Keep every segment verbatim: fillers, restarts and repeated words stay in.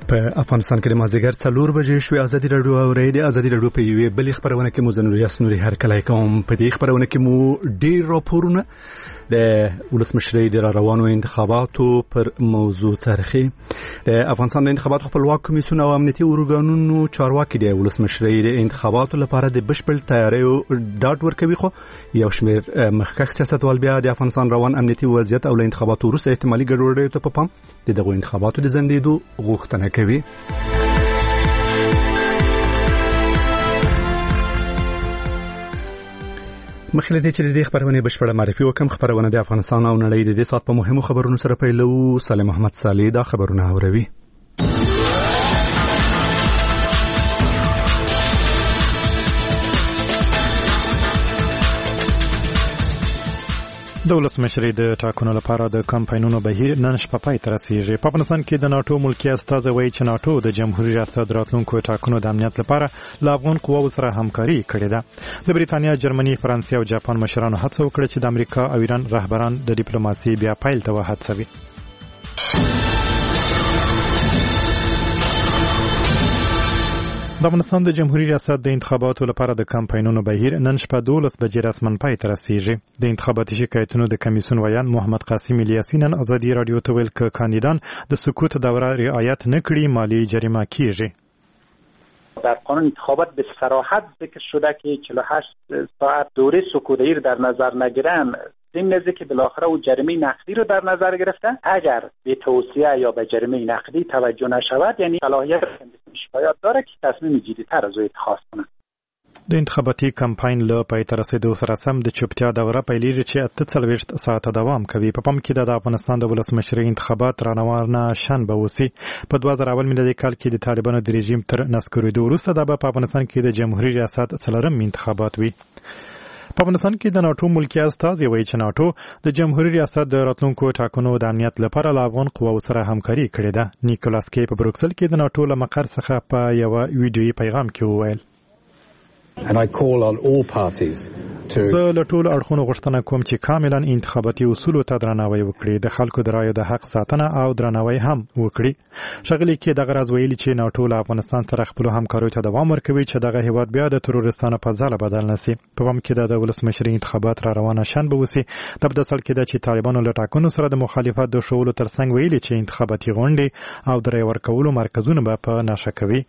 په افغانستان کې د مازدیګر څلور بجې شوې. ازادي راډیو او ریډیو ازادي راډیو په یوې بلې خبرونه کې مو زنور یاسنوري هر کله کوم. په دې خبرونه کې مو ډېر راپورونه د ولسمشرۍ د روانو انتخاباتو پر موضوع تاریخي د افغانستان د انتخاباتو خپلواک کمیسیون او امنیتي ارګانونو چارواکي د ولسمشرۍ د انتخاباتو لپاره د بشپړ تیاریو ډاډ ورکوي، خو یو شمېر مخکښ سیاستوال بیا د افغانستان روان امنیتي وضعیت او له انتخاباتو وروسته احتمالي ګډوډیو ته په پام د دغو انتخاباتو د ځنډېدو غوښتنه کوي. مخکې دې چې د دې خبرونه بشپړه معرفي وکم، خبرونه د افغانستان او نړۍ د دې سات په مهمو خبرونو سره پیلو. سلام محمد صالح دا خبرونه اوروي. د ولسمشرۍ د ټاکنو لپاره د کمپاینونو بهیر نن شپه پای ته رسیږي. په افغانستان کې د ناټو ملکی استازی وایي چې ناټو د جمهوریت ریاست راتلونکو ټاکنو د امنیت لپاره له افغان قواو سره همکاري کړې ده. د بریتانیا، جرمني، فرانسې او جاپان مشرانو هڅه وکړه چې د امریکا او ایران رهبران د ډیپلوماسي بیا پیل ته وهڅوي. د افغانستان د جمهوریت ریاست د انتخاباتو لپاره د کمپاینونو بهیر نن شپه دولس بجې رسماً پای ته رسیږي. د انتخاباتي شکایتونو د کمیسیون ویان محمد قاسم الیاسی نن ازادي رادیو ته ویل چې کاندیدان د سکوت دوره رعایت نکړي مالی جریمه کیږي. در قانون انتخابات به صراحت ذکر شده که چهل و هشت ساعت دوره سکوت در نظر نگیرن، این نزدیک که بالاخره او جریمه نقدی رو در نظر گرفتن. اگر به توصیه یا به جریمه نقدی توجه نشود، یعنی صلاحیت شکایت داره که تصمیم جدی‌تر از او اتخاذ کنه. د انتخاباتي کمپاین له پای ته رسیدو سره سم د چوپتیا دوره پیلېږي چې اته څلوېښت ساعته دوام کوي. په پام کې د افغانستان د ولسمشرۍ انتخابات رانوارنه شنبه وسي. په دوه زره اول میلادي کال کې د طالبانو د رژیم تر نسکورېدو وروسته دا به په افغانستان کې د جمهوریت ریاست څلورم انتخابات وي. په افغانستان کې د ناټو ملکی استازی وایي چې ناټو د جمهوریت ریاست د راتلونکو ټاکنو د امنیت لپاره له افغان قواو سره همکاري کړې ده. نیکولاس کی په بروکسل کې د ناټو له مقر څخه په یو ویډیويي پیغام کې وویل: And I call on all parties to زه له ټولو اړخونو غوښتنه کوم چې کاملا انتخاباتي اصولو ته درناوی وکړي، د خلکو د رایو د حق ساتنه او درناوی هم وکړي. ښاغلي کې دغه راز ویلي چې ناټو له افغانستان سره خپل همکاریو ته دوام ورکوي چې دغه هیواد بیا د تروریستانو په ځاله بدل نشي. په پام کې د ولسمشرۍ انتخابات را روانه شنبه وسي. د بدسل کې د چې طالبانو له ټاکنو سره د مخالفت د شوولو ترڅنګ ویلي چې انتخاباتي غونډې او د رای ورکولو مرکزونه به په نشه کوي.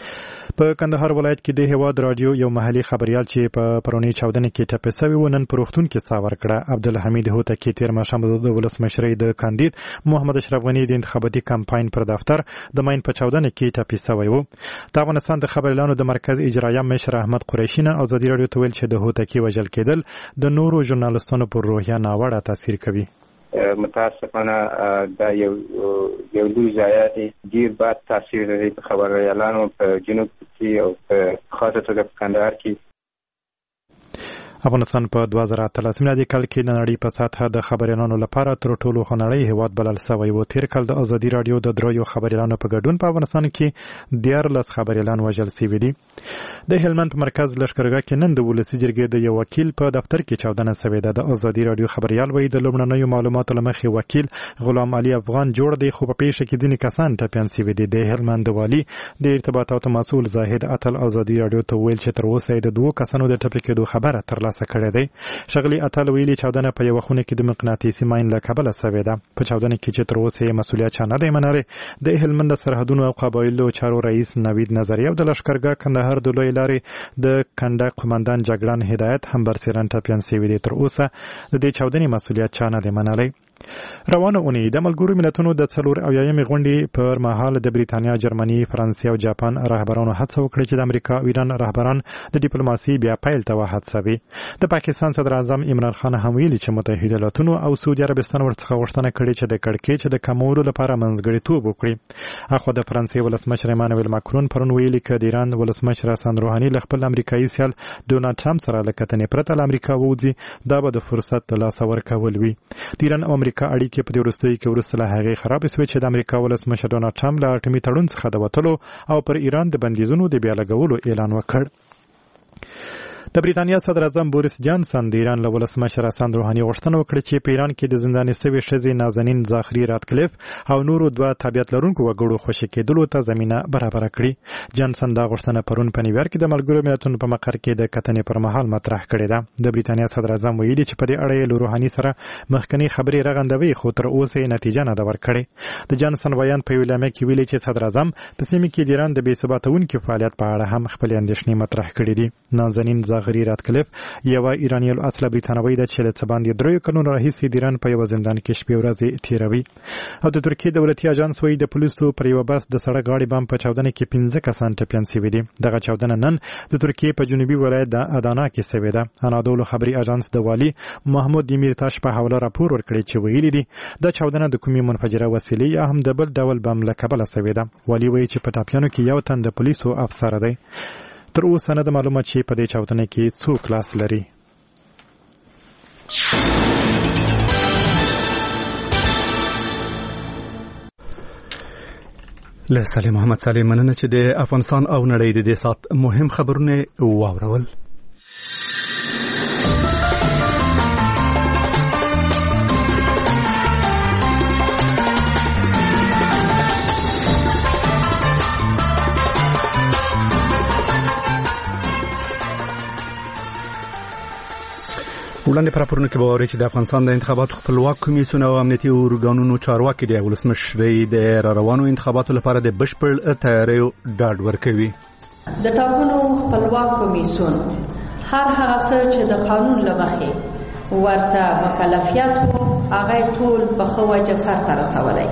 په کندهار ولایت کې د هیواد رادیو یو محلي خبريال چې په پرونی چاودنې کې ټپي شوی و نن پروختون کې سا ورکړه. عبدالحمید هوتکی تیر ماښام د ولسمشرۍ د کاندید محمد اشرف غنی د انتخاباتي کمپاین پر دفتر د ماین په چاودنې کې ټپي شوی و. د افغانستان د خبريالانو د مرکز اجرایه مشر احمد قریشي نن ازادي رادیو ته ویل چې د هوتکی وژل کېدل د نورو ژورنالستانو پر روحیه ناوړه تاثیر کوي. متاسفانه دا یو یو لوی ضایعات ډیر بد تاثیر لري په خبريالانو په جنوب کې او په خاصه توګه په کندهار کې. افغانستان په دوه زره اتلس میلادي کال کې د نړۍ په سطحه د خبريالانو لپاره تر ټولو خنړی هیواد بلل شوی و. تیر کال د ازادي رادیو د دریو خبريالانو په ګډون په افغانستان کې دیارلس خبريالان وژل شوي دي. د هلمند مرکز لښکرګاه کې نن د ولسي جرګې د یو وکیل په دفتر کې چاودنه شوې ده. د ازادي رادیو خبريال وایي د لومړنیو معلوماتو له مخې وکیل غلام علي افغان جوړ دی، خو په پیښه کې ځینې کسان ټپیان شوي دي. د هلمند والي د ارتباطاتو مسؤل زاهد اتل ازادي رادیو ته ویل چې تر اوسه د دوه کسانو د ټپي کېدو خبره ترلاسه کړې ده. شغلی اتل ویلي چاودنه په یو خونه کې د مقناطیسي ماین له کبله شوې ده. په چاودنه کې چې تر اوسه مسؤلیت چا نه دی منلی. د هلمند سرحدونو او قبایلو چارو رئیس نوید نظری او د لښکرګاه کندهار د لوی لارې د کنډک قومندان جګړن هدایت هم برسېرن ټپیان شوي دي. تر اوسه د دې چاودنې مسؤلیت چا نه دی منلی. روانه اونۍ د ملګرو ملتونو د څلور اویایمې غونډې پر مهال د بریتانیا، جرمني، فرانسې او جاپان رهبرانو هڅه وکړه چې د امریکا او ایران رهبران د ډیپلوماسي بیا پیل ته وهڅوي. د پاکستان صدر اعظم عمران خان هم ویلي چې متحده ایالاتونو او سعودي عربستان ورڅخه غوښتنه کړې چې د کړکېچ د کمولو لپاره منځګړیتوب وکړي. اخو د فرانسې ولسمشر ایمانوئل ماکرون پرون ویلي چې د ایران ولسمشر حسن روحاني له خپل امریکایي سیال ډونالډ ټرمپ سره له کتنې پرته له امریکا ووځي، دا به د فرصت د لاسه ورکول وي. د ایران او امریکا اړیکې په دې وروستیو کې وروسته له هغې خرابې شوې چې د امریکا ولسمشر ډونالډ ټرمپ له اټومي تړون څخه د وتلو او پر ایران د بندیزونو د بیا لګولو اعلان وکړ. د بریتانیا صدر اعظم بوریس جانسن د ایران له ولسمشر حسن روحاني غوښتنه وکړه چې په ایران کې د زنداني شوې ښځې نازنین زاخري راتکلیف او نورو دوه تابعیت لرونکو وګړو خوشي کېدلو ته زمینه برابره کړې. جانسن دا غوښتنه پرون په نیویارک کې د ملګرو ملتونو په مقر کې د کتنې پر مهال مطرح کړې ده. د بریتانیا صدر اعظم ویلي چې په دې اړه یې له روحاني سره مخکنی خبرې رغندوي خو تر اوسه نتیجه نه ده ورکړې. د جانسن بیان په ویلامه کې ویلي چې صدر اعظم په سیمه کې د ایران د بې ثباتونکو فعالیت په اړه هم خپل اندېښنې مطرح کړې دي. نازنین زاخري راتکلیف یو ایرانی الاصل بریتانوي د چې له باندې دریو کلونو راهیسې د ایران په یو زندان کې شپې ورځې تیروي. او د ترکیې دولتي اژانس وایي د پولیسو پر یو بس د سړک غاړې بم په چاودنه کې پنځه کسان ټپیان شوي دي. دغه چاودنه نن د ترکیې په جنوبي ولایت د ادانا کې شوې ده. انادولو خبري اژانس د والي محمود دیمیرتاش په حواله راپور ورکړی چې ویلي دي د چاودنه د کومې منفجره وسیلې یا هم د بل ډول بم له کبله شوې ده. والي وایي چې په ټاپیانو کې یو تن د پولیسو افسر دی. تر اوسه نه ده معلومه چې په دې چاودنه کې څوک لاس لري. له سلیم محمد سلیم مننه چې د افغانستان او نړۍ د دې سات مهم خبرونه واورول. وړاندې پر راپورونه کې به واورئ چې د افغانستان د انتخاباتو خپلواک کمیسیون او امنیتي ارګانونو چارواکي د ولسمشرۍ د را روانو انتخاباتو لپاره د بشپړ تیاریو ډاډ ورکوي. د ټاکنو خپلواک کمیسیون هر هغه څه چې د قانون له مخې ورته مکلفیت وو هغه ټول په ښه وجه سرته رسولی.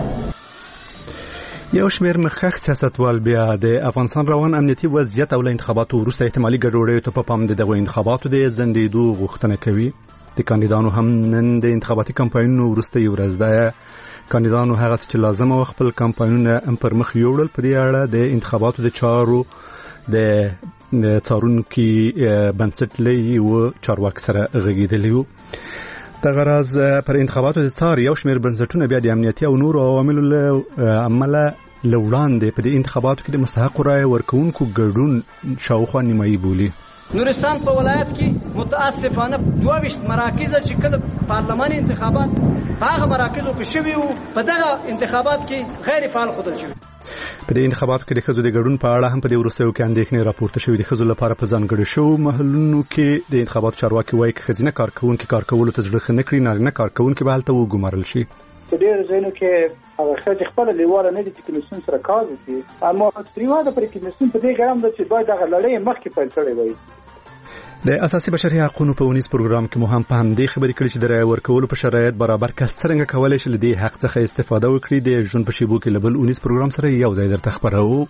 یو شمېر مخکښ سیاستوال بیا د افغانستان روان امنیتي وضعیت او له انتخاباتو وروسته احتمالي ګډوډیو ته په پام د دغو انتخاباتو د ځنډېدو غوښتنه کوي. د کاندیدانو هم نن د انتخاباتي کمپاینونو وروسته یو ورځ ده. کاندیدانو هغه څه چې لازم او خپل کمپاینونه پر مخ یوړل. په دې اړه د انتخاباتو د چارو د څارونکي بنسټ له یو چارواکي سره غږېدلی وو. دغه راز پر انتخاباتو د څار یو شمېر بنسټونه بیا د امنیتي او نورو عواملو له امله له وړاندې په دې انتخاباتو کې د مستحقو رایې ورکوونکو ګډون شاوخوا نیمایي بولي. نورستان په ولایت کې متاسفانه دوه ویشت مراکز چې کله پارلماني انتخابات په هغه مراکزو کې شوي وو په دغه انتخابات کې غیر فعال ښودل شوي. په دې انتخاباتو کې د ښځو د ګډون په اړه هم په دې وروستیو کې اندېښنې راپورته شوې. د ښځو لپاره په ځانګړو شوو محلونو کې د انتخاباتو چارواکي وایي که ښځینه کارکوونکي کار کولو ته زړه ښه نه کړي نارینه کارکوونکي به هلته وګمارل شي. په ډېرو ځایونو کې هغه ښځې خپله لیواله نه دي چې کمیسیون سره کار وکړي. اما پریواده پرې کمیسیون په دې ګرم ده چې باید هغه لړۍ مخکې پیل کړې وای. د اساسي بشري حقوقو په ونیس پروګرام کې مو هم په همدې خبرې کړې چې د رایې ورکولو په شرایط برابر کس څرنګه کولی شي له دې حق څخه استفاده وکړي. د ژوند په شیبو کې له بل ونیس پروګرام سره یو ځای درته خپروو.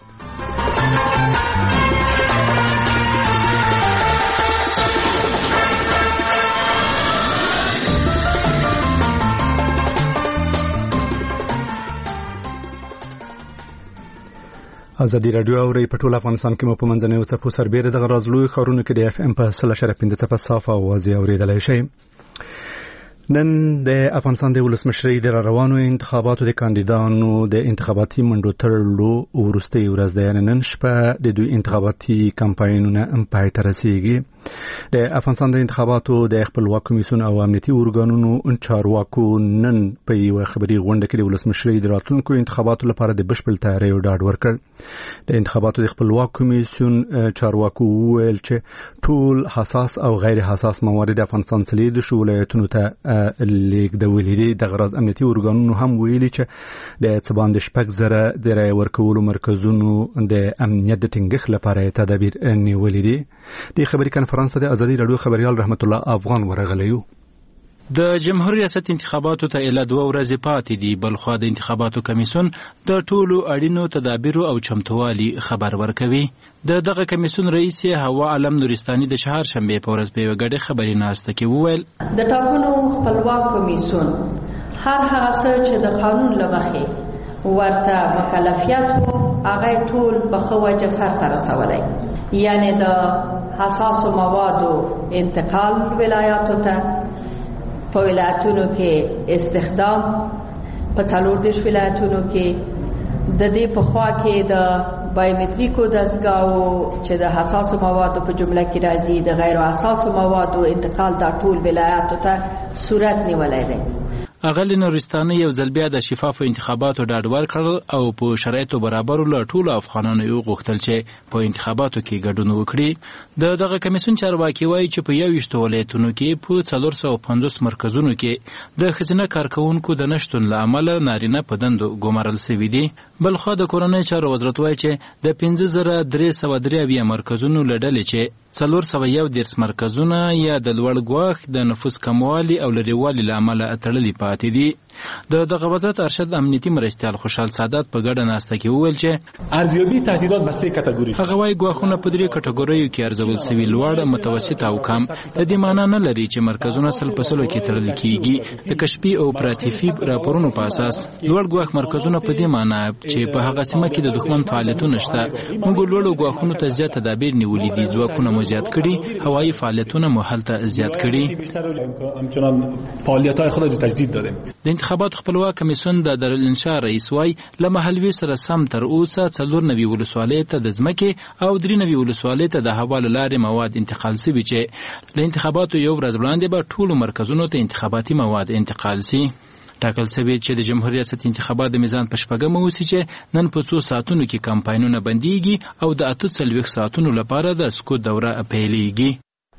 ازادي رادیو او ری په ټول افغانستان کې مو په منځنۍ څپو سربېره دغه رازلوي ښارونو کې د اف ام په سل اشاریه پنځه څپه صافه اوازې اورېدلی شئ. نن د افغانستان د ولسمشرۍ د روانو انتخاباتو د کاندیدانو د انتخاباتي منډو تړلو وروستۍ ورځ ده. یعنې نن شپه د دوی انتخاباتي کمپاینونه هم پای ته رسیږي. د افغانستان د انتخاباتو د خپلواک کمیسیون او امنیتي ارګانونو چارواکو نن په یوه خبري غونډه کې د ولسمشرۍ د راتلونکو انتخاباتو لپاره د بشپړ تیاریو ډاډ ورکړ. د انتخاباتو د خپلواک کمیسیون چارواکو وویل چې ټول حساس او غیر حساس موارد د افغانستان څلېرویشتو ولایتونو ته لیږدولي دي. دغه راز امنیتي ارګانونو هم ویلي چې د څه باندې شپږ زره د رایې ورکولو مرکزونو د امنیت د ټینګښت لپاره تدابیر نیولي دي. د خبري کنفرانس ته د ازادي رادیو خبريال رحمت الله افغان ورغلیو. د جمهوریت ریاست انتخاباتو ته اله دوه ورځې پاتې دي. بلخوا د انتخاباتو کمیسیون د ټولو اړینو تدابیرو او چمتووالي خبر ورکوي. د دغه کمیسیون رئیس هوا علم نورستاني د شهر شنبه په ورځ په یوه ګډه خبري ناسته کې وویل د ټاکنو خپلواک کمیسیون هر هغه څه چې د قانون له مخې ورته مکلفیت وو هغه ټول په ښه وجه سرته رسولی. یعنی د حساسو موادو انتقال ولایاتو ته په ولایتونو کې استخدام په څلور دېرش ولایتونو کې د دې په خوا کې د بایومتریکو دستګاو چې د حساسو موادو په جمله کې راځي د غیر حساسو موادو انتقال دا ټول ولایاتو ته صورت نیولای دی. اغلی نورستاني یو ځل بیا د شفافو انتخاباتو ډاډ ورکړل او په شرایطو برابرو له ټولو افغانانو یې وغوښتل چې په انتخاباتو کې ګډون وکړي. د دغه کمیسیون چارواکي وایي چې په یوویشتو ولایتونو کې په څلور سوه پنځوس مرکزونو کې د ښځینه کارکوونکو د نشتون له امله نارینه په دندو ګومارل سوي دي. بلخوا د کورنۍ چارو وزارت وایي چې د پنځه زره درې سوه درې اویا مرکزونو له ډلې چې څلور سوه یو دېرش مرکزونه یا د لوړ ګواښ د نفوس کموالي او لرېوالي له امله تړلي پاتې دي. د دغه وزارت ارشد امنیتي مرستیال خوشحال سادات په ګډه ناسته کې وویل چې ارزیابي تهدیدات په سه کټګوري هغه وايي ګواښونه په درې کټګوریو کې ارزول سوي لوړ، متوسط او کم. د دې معنی نه لري چې مرکزونه سل په سلو کې تړل کیږي. د کشفي او اپراتیفي راپورونو په اساس لوړ ګواښ مرکزونه په دې معنی چې په هغه سیمه کې د دښمن فعالیتونه شته. موږ لوړو ګواښونو ته زیات تدابیر نیولي دي، ځواکونه مو زیات کړي، هوایي فعالیتونه مو هلته زیات کړي. همچنان فعالیت‌های خود رو تجدید دادیم. د انتخاباتو خپلواک کمیسیون د دارالانشا رئیس وای له محلوي سره سم تر اوسه څلور نوي ولسوالۍ ته د ځمکې او درې نوي ولسوالۍ ته د هوا له لارې مواد انتقال سوي چې له انتخاباتو یو ورځ وړاندې به ټولو مرکزونو ته انتخاباتي مواد انتقال سي. ټاکل سوي چې د جمهوریت ریاست انتخابات د میزان په شپږمه وسي چې نن په څو ساعتونو کې کمپاینونه بنديږي او د اته څلوېښت ساعتونو لپاره د سکوت دوره پیلېږي.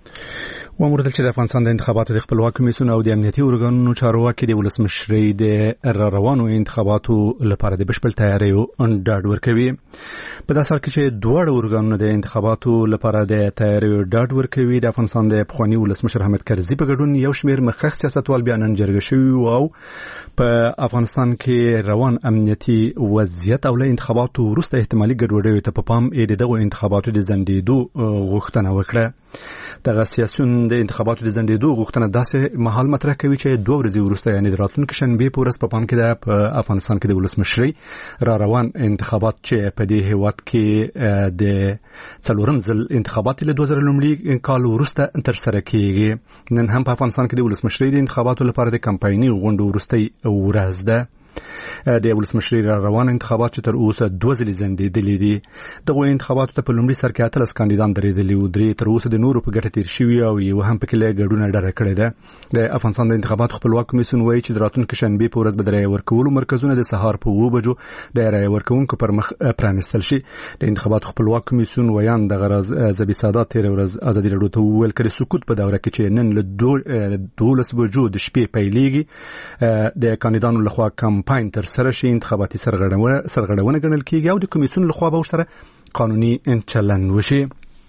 وموردل چې د افغانستان د انتخاباتو د خپلواک کمیسیون او د امنیتي ارګانونو چارواکي د ولسمشرۍ د را روانو انتخاباتو لپاره د بشپړ تیاریو ډاډ ورکوي. په داسې حال کې چې دواړه ارګانونه د انتخاباتو لپاره د تیاریو ډاډ ورکوي، د افغانستان د پخواني ولسمشر حامد کرزي په ګډون یو شمېر مخکښ سیاستوال بیا نن جرګه شوي او په افغانستان کې روان امنیتي وضعیت او له انتخاباتو وروسته احتمالي ګډوډیو ته په پام یې د دغو انتخاباتو د ځنډېدو غوښتنه وکړه. دغه سیاسیون د انتخاباتو د ځنډېدو غوښتنه داسې مهال مطرح کوي چې دوه ورځې وروسته یعنې د راتلونکي شنبې په ورځ په پام کې ده په افغانستان کې د ولسمشرۍ را روان انتخابات چې په دې هېواد کې د څلورم ځل انتخابات له دوه زره لومړي کال وروسته ترسره کېږي. نن هم په افغانستان کې د ولسمشرۍ د انتخاباتو لپاره د کمپایني غونډو وروستۍ ورځ ده. د ولسمشرۍ را روان انتخابات چې تر اوسه دوه ځلې ځنډېدلي دي. دغو انتخاباتو ته په لومړي سر کې اتلس کاندیدان درېدلي وو، درې تر اوسه د نورو په ګټه تېر شوي او یو هم پکې له ګډونه ډډه کړې ده. د افغانستان د انتخاباتو خپلواک کمیسیون وایي چې د راتلونکي شنبې په ورځ به د رایې ورکولو مرکزونه د سهار په اوه بجو د رایې ورکوونکو پر مخ پرانیستل شي. د انتخاباتو خپلواک کمیسیون ویان دغه راز زبی سادات تېره ورځ ازادي راډیو ته وویل که د سکوت په دوره کې چې نن له دولس بجو د شپې پیلېږي د کاندیدانو لخوا کمپاین ترسره شي، انتخاباتي سرغړونه ګڼل کېږي او د کمیسیون لخوا به ورسره قانوني چلند وشي.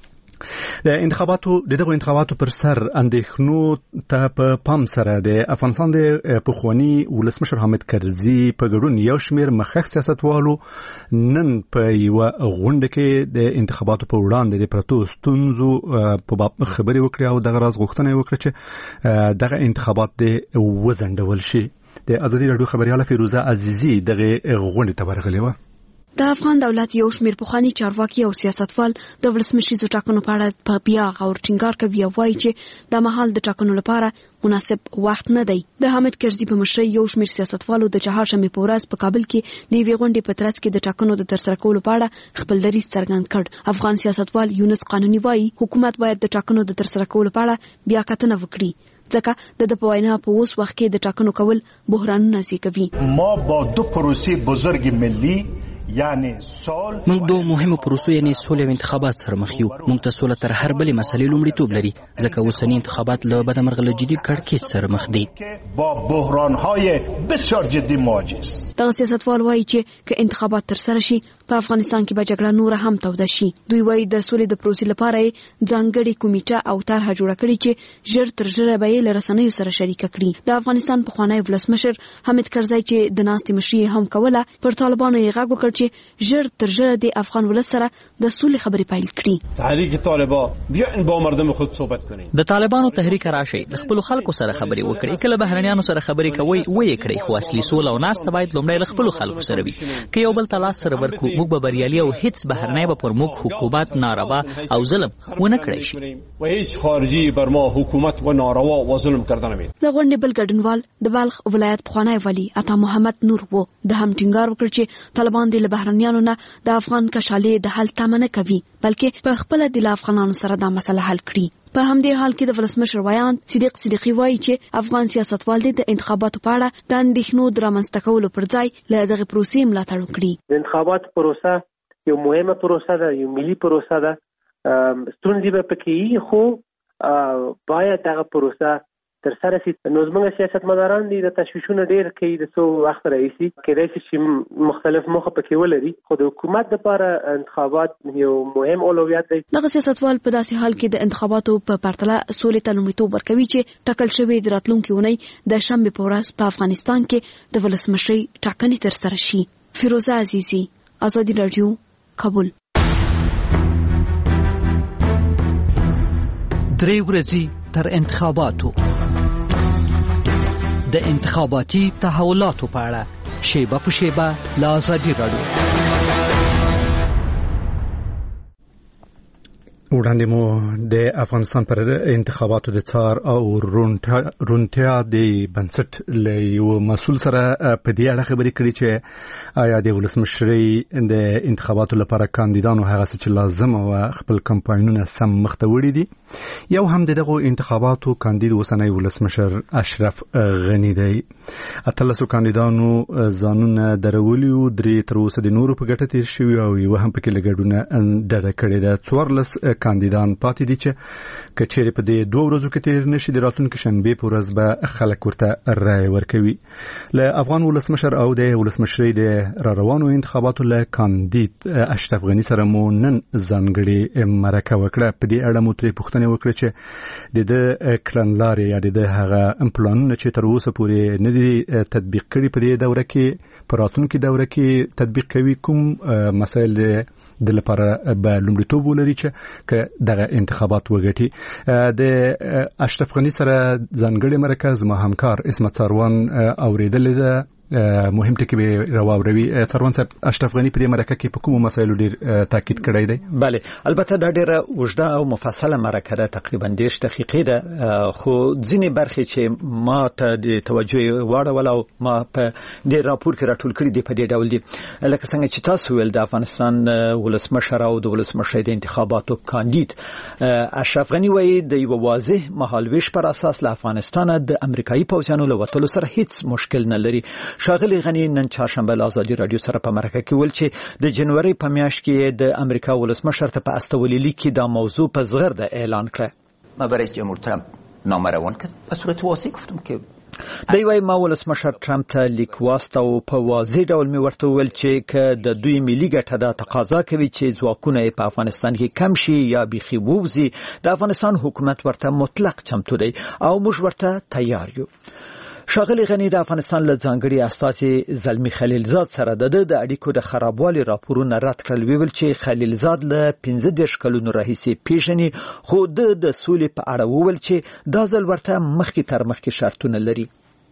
د انتخاباتو د دغو انتخاباتو پر سر اندېښنو ته په پام سره د افغانستان د پخواني ولسمشر حامد کرزي په ګډون یو شمېر مخکښ سیاستوالو نن په یوه غونډه کې د انتخاباتو په وړاندې د پرتو ستونزو په باب خبرې وکړې او دغه راز غوښتنه یې وکړه چې دغه انتخابات د وځنډول شي. د ازادي راډیو خبرياله فیروزه عزیزی دغه غونډې ته ورغلې وه. د افغان دولت یو شمېر پخواني چارواکي او سیاستوال د ولسمشریزو ټاکنو په اړه په بیا غور ټینګار کوي او وایي چې د مهال د ټاکنو لپاره مناسب وخت نه دی. د حامد کرزي په مشرۍ یو شمېر سیاستوالو د چهارشنبې په ورځ په کابل کې د یوې غونډې په ترڅ کې د ټاکنو د ترسره کولو په اړه خپل دریځ څرګند کړ. افغان سیاستوال یونس قانوني وایي حکومت باید د ټاکنو د ترسره کولو په اړه بیا کتنه وکړي ځکه د د پوینا په اوس وخت کې د ټاکنو کول بحرانونه زیږوي. ما با دو پروسه بزرگ ملی یعنی سول موږ دوه مهمه پروسو یعنی سول او انتخابات سره مخ یو. موږ ته سول تر هر بلې مسلې لومړیتوب لري ځکه اوسنی انتخابات له بدمرغه له جدي کړکېچ سره مخ دي. با بحران‌های بسیار جدي مواجه است. دغه سیاستوال وایي چې که انتخابات ترسره شي په افغانستان کې به جګړه نور هم توده شي. دوی وایي د سولې د پروسې لپاره ځانګړې کمیټه او طرحه جوړه کړې چې ژر تر ژره به یې له رسنیو سره شریکه کړي. د افغانستان پخوانی ولسمشر حامد کرزي چې د ناستې مشري هم کوله پر طالبانو یې غږ وکړ چې ژر تر ژره د افغان ولس سره د سولې خبرې پیل کړي. تحریک طالبان بیاین با مردم خود صحبت کنین. د طالبانو تحریک راشي د خپل خلکو سره خبرې وکړي. کله بهرنیانو سره خبرې کوي وایي کړي خو اصلي سول او ناست باید لومړی له خپل خلکو سره وي. که یو بل تلاش سره ورکو موږ به بریالي او هیڅ بهرنی به پر موږ حکومت ناروا او ظلم ونه کړی شي و هیچ خارجی بر ما حکومت و ناروا و ظلم کردن نمید. د غونډې بل ګډونوال د بلخ ولایت پخوانی ولی عطا محمد نور وو د هم ټینګار وکړ چې طالبان د بهرنیانو نه د افغان کشالې د حل تمه نه کوي بلکې په خپل د افغانانو سره دا مسله حل کړي. په همدې حال کې د ولسمشر ویان صدیق صدیقی وایي چې افغان سیاستوال د انتخاباتو په اړه د اندېښنو د رامنځته کولو پر ځای له دغه پروسې ملاتړ وکړي. د انتخاباتو پروسه یو مهمه پروسه ده، یو ملي پروسه ده. ستونزې به پکې خو باید دغه پروسه تر سره شي. نو زموږ سیاستمداران دي د تشویشونو ډېر کوي د څو وخت راهیسې کېدای شي چې مختلف موخه پکې ولري، خو د حکومت لپاره انتخابات یو مهم اولویت دی. دغه سیاستوال په داسې حال کې د انتخاباتو په پرتله سولې ته لومړیتوب ورکوي چې ټاکل شوی د راتلونکي اونۍ د شنبې په ورځ په افغانستان کې د ولسمشرۍ ټاکنې ترسره شي. فیروزه عزیزي، ازادي رادیو، کابل. درې ورځې تر انتخاباتو د انتخاباتي تحولاتو په اړه شیبه په شیبه له ازادي رادیو. وړاندې مو د افغانستان پر انتخاباتو د څار او رونټیا د بنسټ له یو مسؤل سره په دې اړه خبرې کړې چې آیا د ولسمشرۍ د انتخاباتو لپاره کاندیدانو هغه څه چې لازم او خپل کمپاینونه سم مخته وړي دي. یو هم دغه انتخاباتو کاندید اوسنی ولسمشر اشرف غنی دی. اتلسو کاندیدانو ځانونه درولي او درې تر اوسه د نورو په ګټه تیر شوي او یو هم پکې لګډونه ډډه کړې ده. څوارلس کاندیدان پاتې دي چې کچېرې په دې دوه ورځو کې تیر نشي د راتلونکي شنبې په ورځ به خلک ورته رایه ورکوي. له افغان ولسمشر او د ولسمشرۍ د را روانو انتخاباتو له کاندید اشرف غنی سره مو نن ځانګړې مرکه وکړه. په دې اړه مو ترې پوښتنه وکړه چې د د کړنلارې یا د هغه پلانونه چې تر اوسه پورې نه دي تطبیق کړي په دې دوره کې په راتلونکي دوره کې تطبیق کوي کوم مسایل د لپاره به لومړیتوب ولري چې که دغه انتخابات وګټي. د اشرف غنی سره ځانګړی مرکز ما همکار اسمت ساروان اوریدلې ده. مهم ټکی به راوړوي. سروان صاحب، اشرف غنی په دې مرکه کې په کوم مسایلو ډیر تاکید کړی دی؟ بله، البته دا ډیره اوږده او مفصله مرکه ده، تقریبا دېرش دقیقې ده، خو ځینې برخې چې ما ته د توجه واړول او ما په دې راپور کې راټول کړي دي په دې ډول دي. لکه څنګه چې تاسو ویل، د افغانستان ولسمشر او د ولسمشرۍ د انتخاباتو کاندید اشرف غنی وایي د یو واضح مهالویش پر اساس له افغانستان د امریکایي پوځیانو له وتلو سره هیڅ مشکل نه لري. ښاغلي غنی نن چهارشنبه له ازادي رادیو سره په مرکه کې ویل چې د جنوري په میاشت کې د امریکا ولسمشر ته په استولي لیک کې دا موضوع په زغرده اعلان کړه. ما برای جمهور ترامپ نامه روان کرد به صورت واضح گفتم که دی وای ما ولسمشر ترامپ ته لیک واستو په واضح ډول می ورته ویل چې ک د دوی ملي ګټه د تقاضا کوي چې ځواکونه په افغانستان کې کم شي یا بيخي ووزي. د افغانستان حکومت ورته مطلق چمتو دی او موږ ورته تیار یو. ښاغلي غنی د افغانستان له ځانګړي استازي زلمی خلیلزاد سره د د اړیکو د خرابوالي راپورونه رد کړل. ویل چې خلیلزاد له پنځه دېرش کلونو راهیسې پیژني، خو د د سولې په اړه وویل چې دا ځل ورته مخکې تر مخکې شرطونه لري.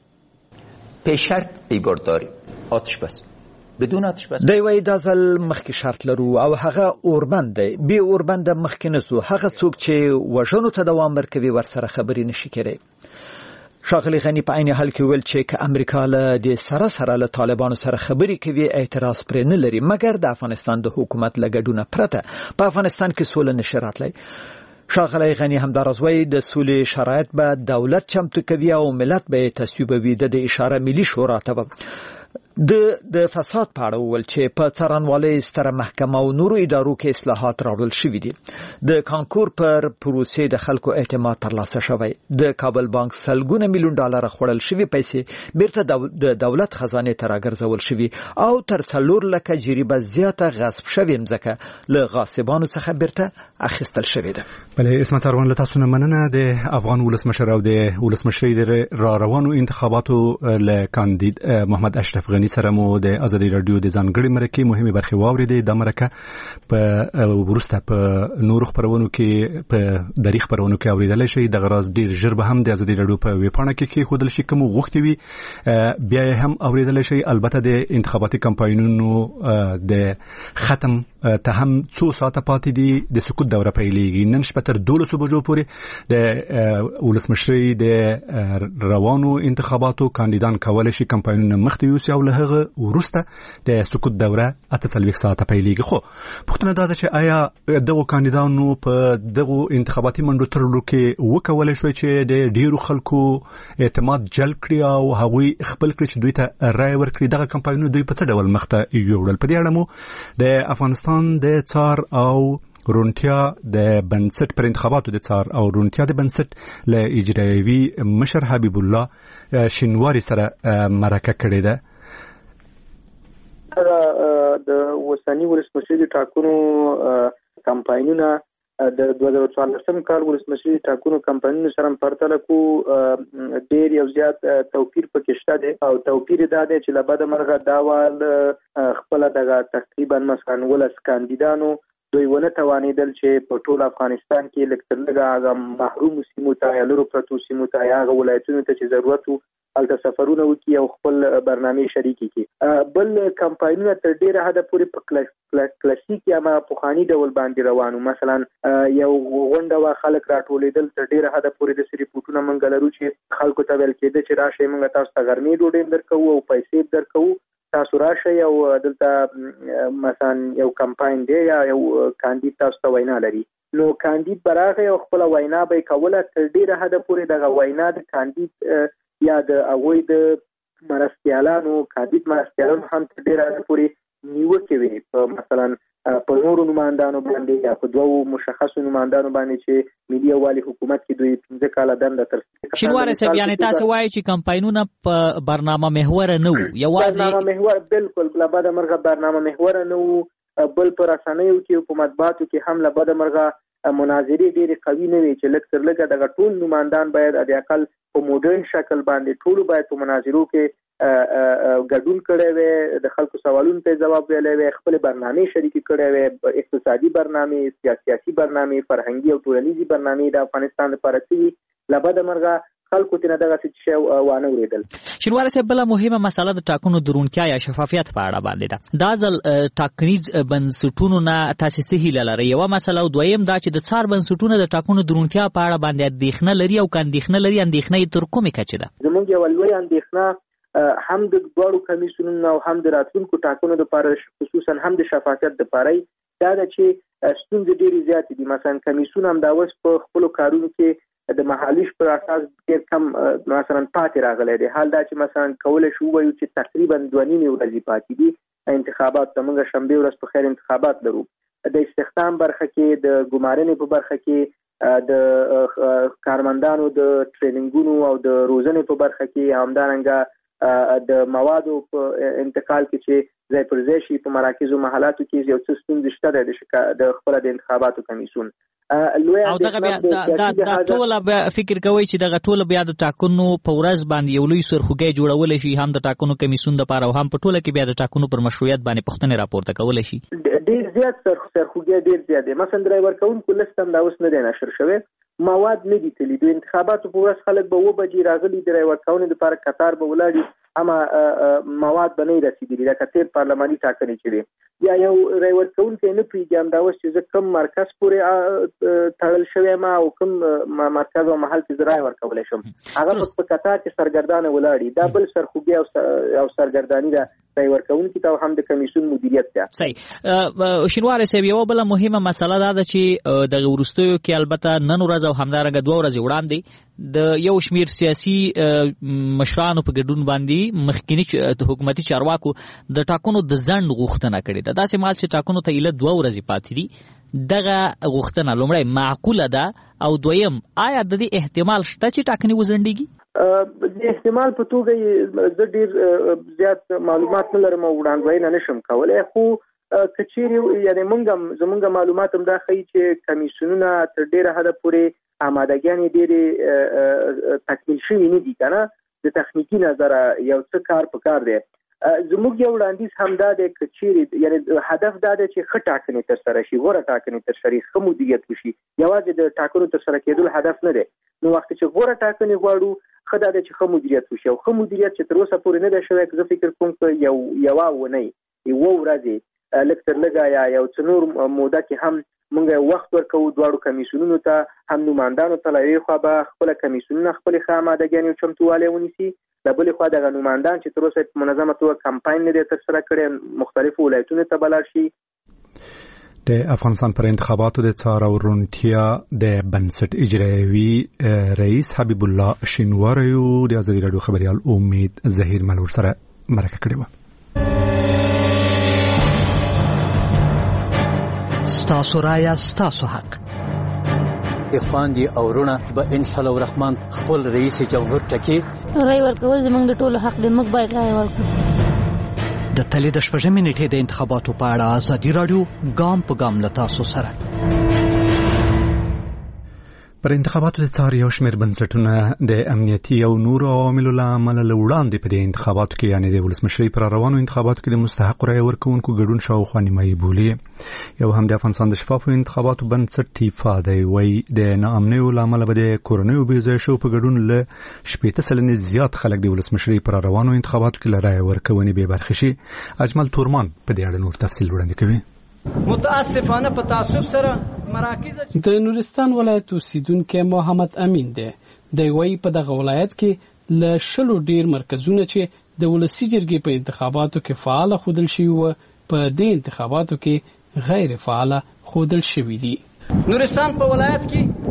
پیش شرط ایجاد داریم، آتش بس بدون آتش بس. دی وای دا ځل مخکې شرط لرو او هغه اوربند دی. بي اوربند مخکې نه سو. هغه څوک چې وژنو ته دوام ورکوي ورسره خبرې نشي کېدای. ښاغلي غنی په عین حال کې ویل چې که امریکا له د سره سره له طالبانو سره خبرې کوي اعتراض پرې نه لري، مګر د افغانستان د حکومت له ګډونه پرته په افغانستان کې سوله نشي راتلی. ښاغلی غنی همداراز وایي د سولې شرایط به دولت چمتو کوي او ملت به تصویبوي. د اشاره ملي شورا ته د د فساد په اړه ویل چې په څارنوالۍ ستره محکمه او نورو ادارو کې اصلاحات راوړل شوي دي. د کانکور پر پروسې د خلکو اعتماد ترلاسه شوی. د کابل بانک سلګونه میلیون ډالر خوړل شوي پیسې بیرته د دولت خزانه ته راګرځول شوي او تر څلور لکه جریبه زیاته غصب شوې مځکه له غاصبانو څخه بیرته اخیستل شوې ده. بله، اسمت ساروان، له تاسو نه مننه. د افغان ولسمشر او د ولسمشرۍ د را روانو انتخاباتو له کاندید محمد اشرف اشرف غنی سره مو د ازادي رادیو د ځانګړي مرکه مهمه برخه واوریدې. د مرکه په ورسته په نور خبرونو کې په دریغ خبرونو کې اوریدل شي. د غراز ډیر ژر به هم د ازادي رادیو په ویبپاڼه کې کې خودل شي کوم غوښتي وي بیا هم اوریدل شي. البته د انتخاباتي کمپاینونو د ختم ته هم څو ساعته پاتې دي. د سکوت دوره پیلېږي نن شپه تر دولسو بجو پورې. د ولسمشرۍ د روانو انتخاباتو کاندیدان کولای شي کمپاینونه مخته یوسي او له هغه وروسته د سکوت دوره اته څلوېښت ساعته پیلېږي. خو پوښتنه دا ده چې آیا دغو کاندیدانو په دغو انتخاباتي منډو ترلو کې وکولای شوی چې د ډیرو خلکو اعتماد جلب کړي او هغوی خپل کړي چې دوی ته رای ورکړي؟ دغه کمپاینونه دوی په څه ډول مخته یوړل؟ په دې اړه مو د افغانستان د څار او رونټیا د بنسټ پر انتخاباتو د څار او رونټیا د بنسټ له اجرایوي مشر حبیب الله شینواری سره مرکه کړې ده. د وسنی ولسمشرۍ د ټاکنو کمپاینونه د دوه زره څوارلسم کال ولسمشرۍ ټاکنو کمپاینونو سره پرتله کو ډیر یو زیات توپیر پکې شته دی او توپیر دا دی چې له بده مرغه دا وال خپل دغه تقریبا مثلا ولس کاندیدانو دوی ونه توانیدل چې په ټول افغانستان کې لکتر لږه هغه محروم سیمو ته یا لرو پرتو سیمو ته یا هغه ولایتونو ته چې ضرورت وو هلته سفرونه وکړي او خپل برنامې شریکې کړي. بل کمپاینونه تر ډیره حده پورې په کلاسیک یا ما پخواني ډول باندې روانو. مثلا یو غونډه وا خلک راټولېدل تر ډیره حده پورې د ریپورټونه موږ لرو چې خلکو ته ویل کېده چې راشئ موږ تاسو ته غرمې ډوډۍ درکوو او پیسې درکوو، تاسو راشئ او دلته مثلا یو کمپاین دی یا یو کاندید تاسو ته وینا لري. نو کاندید براغه او خپل وینا به کوله تر ډیره حده پورې دغه وینا د کاندید یا د هغوی د مرستیالانو کاندید مرستیالانو هم تر ډیره حده پورې نیوکې وي په مثلا په نورو نمایندانو باندې یا په دوو مشخصو نمایندانو باندې چې ملي یووالي حکومت کې دوی پنځه کاله دنده تر شینواری صاحب یعنې تاسو وایئ چې کمپاینونه په برنامه محوره نه وو؟ یوازې برنامه محور بالکل له بده مرغه برنامه محوره نه وو. بل په رسنیو کې په مطبوعاتو کې هم له بده مرغه مناظرې ډېرې قوي نه وي چې لږ تر لږه دغه ټول نمایندان باید د اقل په موډرن شکل باندې ټولو باید په مناظرو کې ګډون کړی وي، د خلکو سوالونو ته ځواب ویلی وي، خپل برنامې شریکې کړی وي، اقتصادي برنامې، سیاسي برنامې، فرهنګي او ټولنیزي برنامې د افغانستان لپاره څه وي. له بده مرغه خلکو ته نه دغه څه وانه ورېدل. شینواری صاحب بله مهمه مسله د ټاکنو د روڼتیا یا شفافیت په اړه باندې ده. دا ځل ټاکنیز بنسټونو نه تاسې څه هیله لرئ؟ یوه مسله او دویم دا چې د څار بنسټونه د ټاکنو د روڼتیا په اړه باندې اندېښنه لري او که اندېښنه لري اندېښنه یې تر کومې کچې ده؟ زموږ یوه لویه اندېښنه هم د دواړو کمیسیونونو او هم د راتلونکو ټاکنو دپاره خصوصا هم د شفافیت دپاره دا ده چې ستونزې ډېرې زیاتې دي. مثلا کمیسیون هم دا اوس په خپلو کارونو کې د محالیش پر اساس ډېر کم مثلا پاتې راغلی دی. حال دا چې مثلا کولی شو ووایو چې تقریبا دوه نیمې ورځې پاتې دي انتخابات ته. موږ شنبې ورځ په خیر انتخابات لرو. د استخدام برخه کې، د ګمارنې په برخه کې، د کارمندانو د ټریننګونو او د روزنې په برخه کې، همدارنګه د موادو په انتقال کې چې ځای پر ځای شي په مراکزو محلاتو کې یو څه ستونزې شته د خپله د انتخاباتو کمیسیون. او دغه بیا دا ټوله بیا فکر کوئ چې دغه ټوله بیا د ټاکنو په ورځ باندې یو لوی سرخوږی جوړولی شي هم د ټاکنو کمیسیون دپاره او هم په ټوله کې بیا د ټاکنو پر مشروعیت باندې پوښتنې راپورته کولی شي؟ ډېر زیات سرخوږی ډېر زیات دی. مثلا د رای ورکوونکو لست هم دا اوس نه دی نشر شوی، مواد نه دي تللي. د انتخاباتو په ورځ خلک به اوه بجې راغلي د رای ورکونې دپاره کتار به ولاړي، اما مواد به نه رسېدلي لکه تېر پارلماني ټاکنې چې دی. یا یو رای ورکوونکی نه پوهېږي همدا اوس چې زه کوم مرکز پورې تړل شوی یم او کوم مرکز او محل کې زه رای ورکولی شم، هغه په کتار کې سرګردانه ولاړي. دا بل سرخوږی او سرګرداني ده رای ورکوونکي ته او هم د کمیسیون مدیریت ته. صحیح. شینواری صاحب یوه بله مهمه مسله دا ده چې دغه وروستیو کې البته نن ورځ او همدارنګه دوه ورځې وړاندې د یو شمیر سیاسي مشرانو په ګډون باندې مخکینی حکومتي چارواکو د ټاکنو د ځنډ غوښتنه کړې ده. داسې مهال چې ټاکنو ته ایله دوه ورځې پاتې دي، دغه غوښتنه لومړی معقوله ده او دویم آیا د دې احتمال شته چې ټاکنې وځنډېږي؟ د احتمال په توګه زه ډېر زیات معلومات نه لرم او وړاندوینه نشم کولی، خو که چیرې یعنې موږ هم زموږ معلومات هم دا ښیي چې کمیسیونونه تر ډېره حده پورې آمادګیانې ډېرې تکمیل شوي نه دي که نه. د تخنیکي نظره یو څه کار په کار دی. زموږ یو وړاندیز همدا دی چې چیرې یعنی هدف دا دی چې ښه ټاکنې ترسره شي، غوره ټاکنې ترسره شي، ښه مدیریت وشي. یوازې د ټاکنو ترسره کېدل هدف نه دی. نو وخت چې غوره ټاکنې غواړو ښه دا دی چې ښه مدیریت وشي، او ښه مدیریت چې تر اوسه پورې نه دی شوی. زه فکر کوم که یو یوه ونۍ یوه ورځې لږ تر لږه یا یو څه نور موده کې هم موږ وخت ورکوو دواړو کمیسیونونو ته، هم نوماندانو ته له یوې خوا به خپله کمیسیونونه خپلې ښه امادګیانې او چمتووالی ونیسي، له بلې خوا دغه نوماندان چې تر اوسه په منظمه توګه کمپاین نه دی ترسره کړی مختلفو ولایتونو ته به لاړ شي. د افغانستان پر انتخاباتو د څار او روڼتیا د بنسټ اجرایوي رئیس حبیب الله شینواری د ازادي راډیو خبریال امید ظهیر مل ورسره مرکه کړې وه. ستاسو رایه ستاسو حق. اخوان دي او رونه به ان شاء الله الرحمن خپل رئیس جمهور ټکی رای ورکول زموږ د ټولو حق دی، موږ باید رای ورکړو. د تلې د شپږمې نیټې د انتخاباتو په اړه ازادي راډیو ګام په ګام له تاسو سره. پر انتخاباتو د څار یو شمېر بنسټونه د امنیتي او نورو عواملو له امله له وړاندې په دې انتخاباتو کې یعنې د ولسمشرۍ پر روانو انتخاباتو کې د مستحقو رایې ورکوونکو ګډون شاوخوا نیمایي بولي. یو هم د افغانستان د شفافو انتخاباتو بنسټ ټیفا دی وایي د ناامنیو له امله به د کورنیو بېځایه شوو په ګډون له شپېته سلنې زیات خلک د ولسمشرۍ پر روانو انتخاباتو کې له رایې ورکونې بې برخې شي. اجمل تورمان په دې اړه نور تفصیل وړاندې کوي. متاسفانه په تعصب سره مراکز د نورستان ولایت اوسیدونکو محمد امین دی. د وی په دغه ولایت کې ل شلو ډیر مرکزونه چې د ولسی جرګې په انتخاباتو کې فعال خودل شي او په دې انتخاباتو کې غیر فعال خودل شوی دي. نورستان په ولایت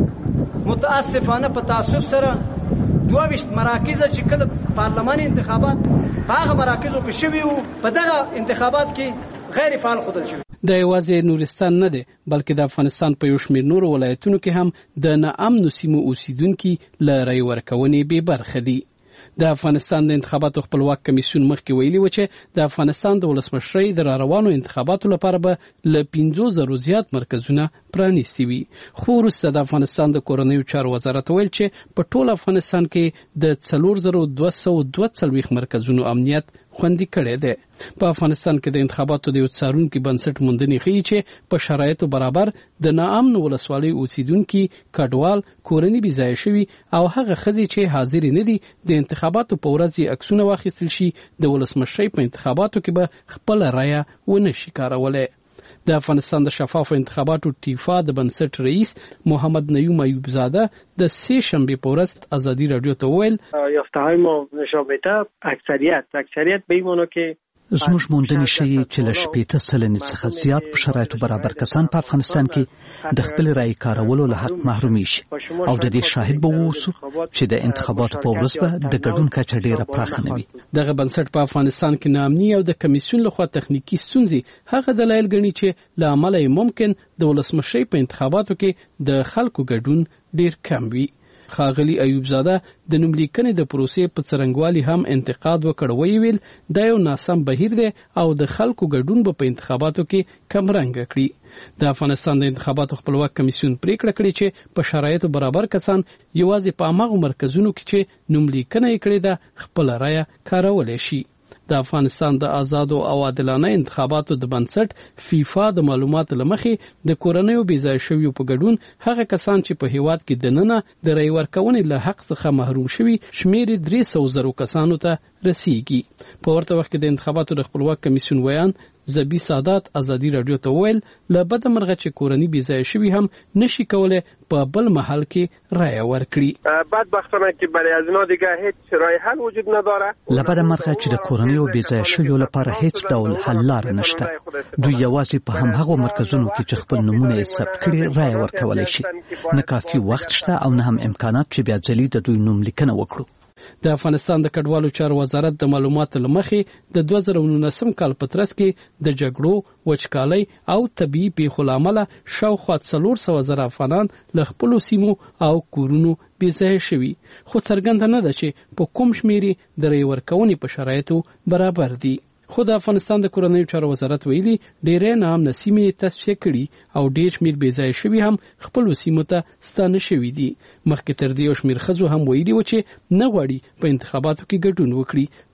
کې متاسفانه په تعصب سره دوه ویشت مراکز چې کله پارلماني انتخابات په هغه مراکزو کې شوي وو په دغه انتخابات کې غیر فعال خودل شوی. د یوازې نورستان نه دی بلکې د افغانستان په یو شمېر نورو ولایتونو کې هم د ناامنو سیمو اوسیدونکي له رای ورکونې بې برخې دي. د افغانستان د انتخاباتو خپلواک کمیسیون مخکې ویلي و چې د افغانستان د ولسمشرۍ د راروانو انتخاباتو لپاره به له پنځو زرو زیات مرکزونه پرانیستي وي. خو وروسته د افغانستان د کورنیو چارو وزارت ویل چې په ټول افغانستان کې د څلور زره دوه سوه دوه څلوېښت مرکزونو امنیت خوندي کړی دی. په افغانستان کې د انتخاباتو د یو څارونکي بنسټ موندنې ښیي چې په شرایطو برابر د ناامنو ولسوالۍ اوسیدونکي کډوال کورني بېځایه شوي او هغه ښځې چې حاضرې نه دي د انتخاباتو په ورځ یې عکسونه واخیستل شي د ولسمشرۍ په انتخاباتو کې به خپله رایه ونه شي کارولی. د افغانستان د شفافو انتخاباتو ټیفا د بنسټ رئیس محمد نیوم ایوب زاده د سه شنبه په ورځ ازادي راډیو ته ویل یافته‌های ما نشان میده اکثریت اکثریت به این معنی که زموږ موندنې ښیي چې له شپېته سلنې څخه زیات په شرایطو برابر کسان په افغانستان کې د خپل رایې کارولو له حق محرومي شي او د دې شاهد به ووسو چې د انتخاباتو په ورځ به د ګډون کچه ډېره پراخه نه وي. دغه بنسټ په افغانستان کې ناامني او د کمیسیون لخوا تخنیکی ستونزې هغه دلایل ګڼي چې له امله یې ممکن د ولسمشرۍ په انتخاباتو کې د خلکو ګډون ډېر کم وي. ښاغلي ایوب زاده د نوملیکنې د پروسې په څرنګوالي هم انتقاد وکړ. ویې ویل دا یو ناسم بهیر دی او د خلکو ګډون به په انتخاباتو کې کمرنګه کړي. د افغانستان د انتخاباتو خپلواک کمیسیون پریکړه کړې چې په شرایطو برابر کسان یوازې په هماغو مرکزونو کې چې نوملیکنه یې کړې ده خپله رایه کارولی شي. د افغانستان د آزادو او عادلانه انتخاباتو د بنسټ فیفا د معلوماتو لمخې د کورنیو بېځایه شویو په ګډون هغه کسان چې په هیواد کې دننه د رای ورکونې له حق څخه محروم شوي شمېر درې سوه زرو کسانو ته رسیږي. په ورته وخت کې د انتخاباتو د خپلواک کمیسیون ویان زبی سادات ازادي راډیو ته ویل له بده مرغه چې کورني بېځایه شوي هم نشي کولی په بل محل کې رای ورکړي. بدبختانه که برای از اینا دیگه هیڅ رای حل وجود نداره. له بده مرغه چې د کورنیو بېځایه شویو لپاره هیڅ ډول حل لاره نشته. دوی یوازې په همهغو مرکزونو کې چې خپل نومونه یې ثبت کړي رای ورکولی شي. نه کافي وخت شته او نه هم امکانات چې بیا ځلي د دوی نوم لیکنه وکړو. د افغانستان د کډوالو چارو وزارت د معلوماتو لمخې د دوه زره نولسم کال په ترڅ کې د جګړو، وچکالۍ او طبیعي پیښو له امله شاوخوا څلور سوه زره افغانان له خپلو سیمو او کورونو بېځایه شوي. خو څرګنده نه ده چې په کوم شمېر د رای ورکونې په شرایطو برابر دي. خو د افغانستان د کورنیو چارو وزارت ویلي ډېری ناامنه سیمې تصفیه کړي او ډېر شمېر بېځایه شوي هم خپلو سیمو ته ستانه شوي دي. مخکې تر دې یو شمېر ښځو هم ویلي و چې نه غواړي په انتخاباتو کې ګډون وکړي.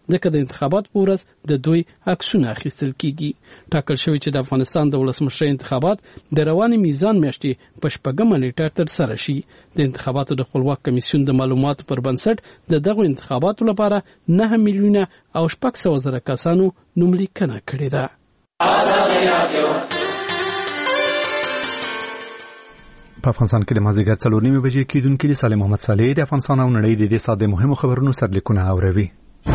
ځکه د انتخابات په ورځ د دوی عکسونه اخیستل کیږي. ټاکل شوی چې د افغانستان د ولسمشر انتخابات د رواني میزان میاشتې په شپږمه نیټه ترسره شي. د انتخاباتو د خپلواک کمیسیون د معلوماتو پر بنسټ د دغو انتخاباتو لپاره نه میلیونه او شپږ سوه زره کسانو نوملیکنه کړې ده. په افغانستان کې د مازدیګر څلور نیمې بجې کېدونکې د صالح محمد صالح د افغانستان او نړۍ د دې ساعت د مهمو خبرونو سرلیکونه اوروي.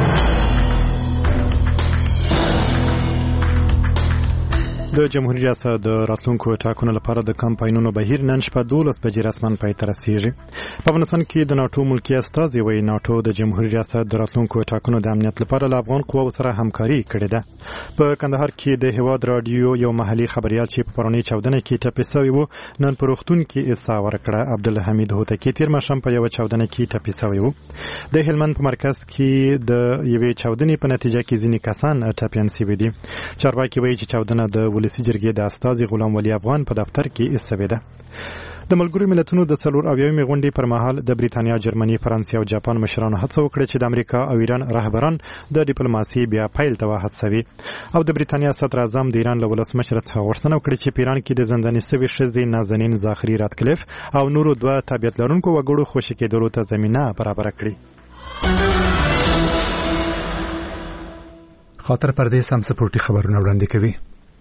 د جمهوریت ریاست د راتلونکو ټاکنو لپاره د کمپاینونو بهیر نن شپه دولس بجې رسماً پای ته رسیږي. په افغانستان کې د ناټو ملکی استازي وایي ناټو د جمهوریت ریاست د راتلونکو ټاکنو د امنیت لپاره له افغان قواو سره همکاري کړې ده. په کندهار کې د هیواد رادیو یو محلي خبريال چې په پرونی چاودنه کې ټپي شوی و نن په روغتون کې اصلاح ورکړه. عبدالحمید هوتکی تیر ماښام په یو چاودنه کې ټپي شوی و. د هلمند په مرکز کې د یوې چاودنې په نتیجه کې ځینې کسان ټپیان شوي دي. چارواکي وایي چې چاودنه د ولسی جرګې د استازي غلام ولی افغان په دفتر کې ایستوي ده. د ملګرو ملتونو د څلور اویاومې غونډې پر مهال د بریتانیا، جرمني، فرانسې او جاپان مشرانو هڅه وکړه چې د امریکا او ایران رهبران د ډیپلوماسي بیا پیل ته وهڅوي او د بریتانیا صدر اعظم د ایران له ولسمشر څخه غوښتنه وکړه چې په ایران کې د زنداني شوې ښځې نازنین زاخري راتکلیف او نورو دوه تابعیت لرونکو وګړو خوشي کېدلو ته زمینه برابره کړي. خاطر پردې سم سپورټي خبرونه وړاندې کوي.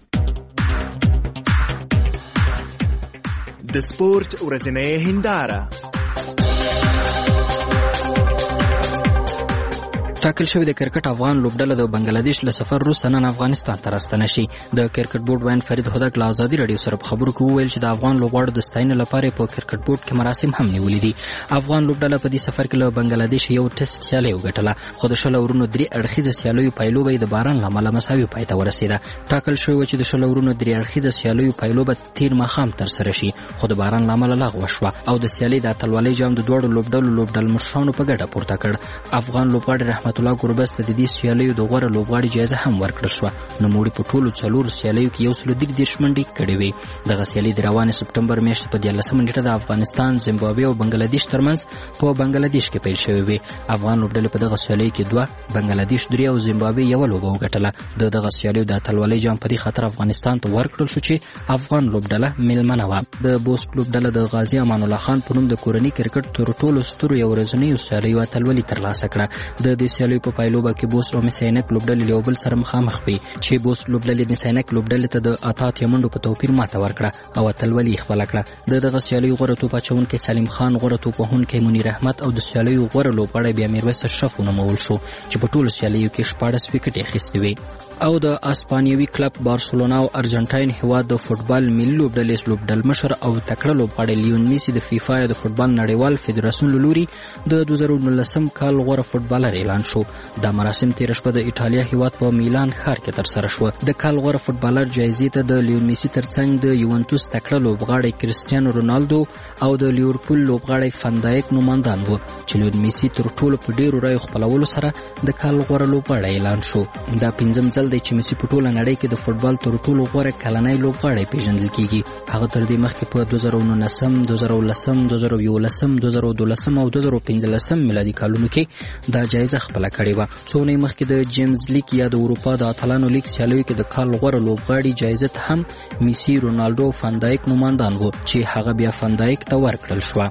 د سپورت ورځنۍ هنداره. ټاکل شوی د کرکټ افغان لوبډله د بنگلاديش له سفر وروسته نن افغانستان ته راستنه شي. د کرکټ بورډ وین فرید هودک له ازادي رادیو سره په خبرو کې وویل چې د افغان لوبغاړو د ستاینې لپاره په کرکټ بورډ کې مراسم هم نیولې دي. افغان لوبډله په دې سفر کې له بنگلاديش یو ټیسټ سیالي وګټله، خو د شل اورونو درې اړخیزه سیالیو پایلوبه د باران له امله مساوي پای ته ورسېده. ټاکل شوی چې د شل اورونو درې اړخیزه سیالیو پایلوبه تیر ماښام ترسره شي، خو د باران له امله لغوه شوه او د سیالي د اتلولۍ جام د دواړو لوبډلو لوبډل مشرانو په ګډه پورته کړ. افغان لوبغاړي رحمت الله ګوربز د دې سیالیو د غوړه لوبغاړي جایزه هم ورکړل شوه. نوموړي په ټولو څلور سیالیو کې یو سل درې دېرش منډې کړې وې. دغه سیالي د روانې سپټمبر میاشتې په دیارلسمه نیټه د افغانستان، زیمبابوې او بنگلاديش ترمنځ په بنگلاديش کې پیل شوې وې. افغان لوبډلې په دغه سیالۍ کې دوه، بنگلاديش درې او زیمبابوې یوه لوبه وګټله. د دغه سیالیو د اتلولۍ جام په دې خاطر افغانستان ته ورکړل شو چې افغان لوبډله میلمنه وه. د بوسټ لوبډله د غازي امان الله خان په نوم د کورني کرکټ تر ټولو سترو یو ورځنیو سیالیو اتلولي ترلاسه کړه. د دې سیالیو په پایلوبه کې بوسټ او مسینک لوبډلې له بل سره مخامخ وي چې بوسټ لوبډلې مسینک لوبډلې ته د اته منډو په توپیر ماته ورکړه او اتلولي خپل کړه. د دغه سیالیو غوړه توپ اچونکي سلیم خان، غوړه توپ وهونکی منیر احمد او د سیالیو غوړه لوبغاړی بیا میرویس اشرف ونومول شو چې په ټولو سیالیو کې شپاړس وکټې اخیستې وې. او د اسپانیوي کلب بارسلونا او ارجنټاین هیواد د فوتبال ملي لوبډلې لوبډل مشر او تکړه لوبغاړی لیون میسی د فیفا د فوتبال نړیوال فدراسیون له لوري د دوه زره نولسم کال غوره فوتبالر اعلان شو. دا مراسم تیر شپه د ایټالیا هیواد په میلان ښار کې ترسره شو. د کال غوره فوتبالر جایزې ته د لیون میسی ترڅنګ د یوونټوس تکړه لوبغاړی کریسټیانو رونالدو او د لیورپول لوبغاړی فاندایک نوماندان وو چې لیون میسی تر ټولو په ډیرو رایو خپلولو سره د کال غوره لوبغاړی اعلان شو. دا پنځم ځل دی چې میسی په ټوله نړۍ کې د فوتبال تر ټولو غوره کلنی لوبغاړی پیژندل کیږي. هغه تر دې مخکې په دوه زره نولسم، دوه زره لسم، دوه زره یولسم، دوه زره دولسم او دوه زره پنځلسم میلادي کالونو کې دا جایزه خپل کړې و. څو نه مخکې د جیمز لیګ یا د اروپا د اتلانو لیګ سیالیو کې د کال غوره لوبغاړي جایزه ته هم میسی، رونالدو او فاندایک نوماندان وو چې هغه بیا فاندایک ته ورکړل شو.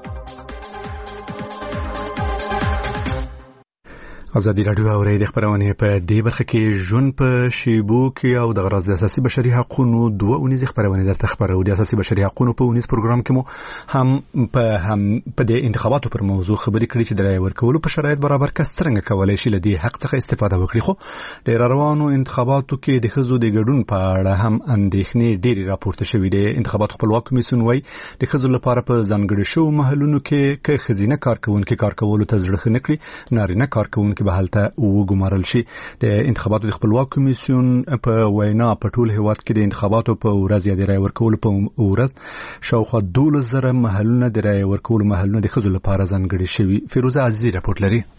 ازادي رادیو او د خبرونه په دې برخه کې ژوند په شیبو کې او د غرض د اساسي بشري حقوقو دوه اونیز خبرونه درته خبرو. د اساسي بشري حقوقو په اونیز پروګرام کې مو هم په هم په د انتخاباتو پر موضوع خبرې کړې چې د رای ورکولو په شرایط برابر کس څنګه کولای شي له دې حق څخه استفاده وکړي. خو د روانو انتخاباتو کې د ښځو د ګډون په اړه هم اندېښنې ډېری راپورته شوې دي. انتخابات خپلواک کمیسیون وايي د ښځو لپاره په ځانګړي شو محلونو کې کې خزینه کارکونکو کار کولو ته زړه نه کړي، نارینه کارکونکو به حالته وګمارل شي. د انتخاباتو د خپلواک کمیسیون په وینا په ټول هیواد کې د انتخاباتو په ورځ یا د رای ورکولو په ورځ شاوخوا دولس زره محلونه د رای ورکولو محلونه د ښځو لپاره ځانګړي شوي. فیروزه عزیزي راپورټ لري.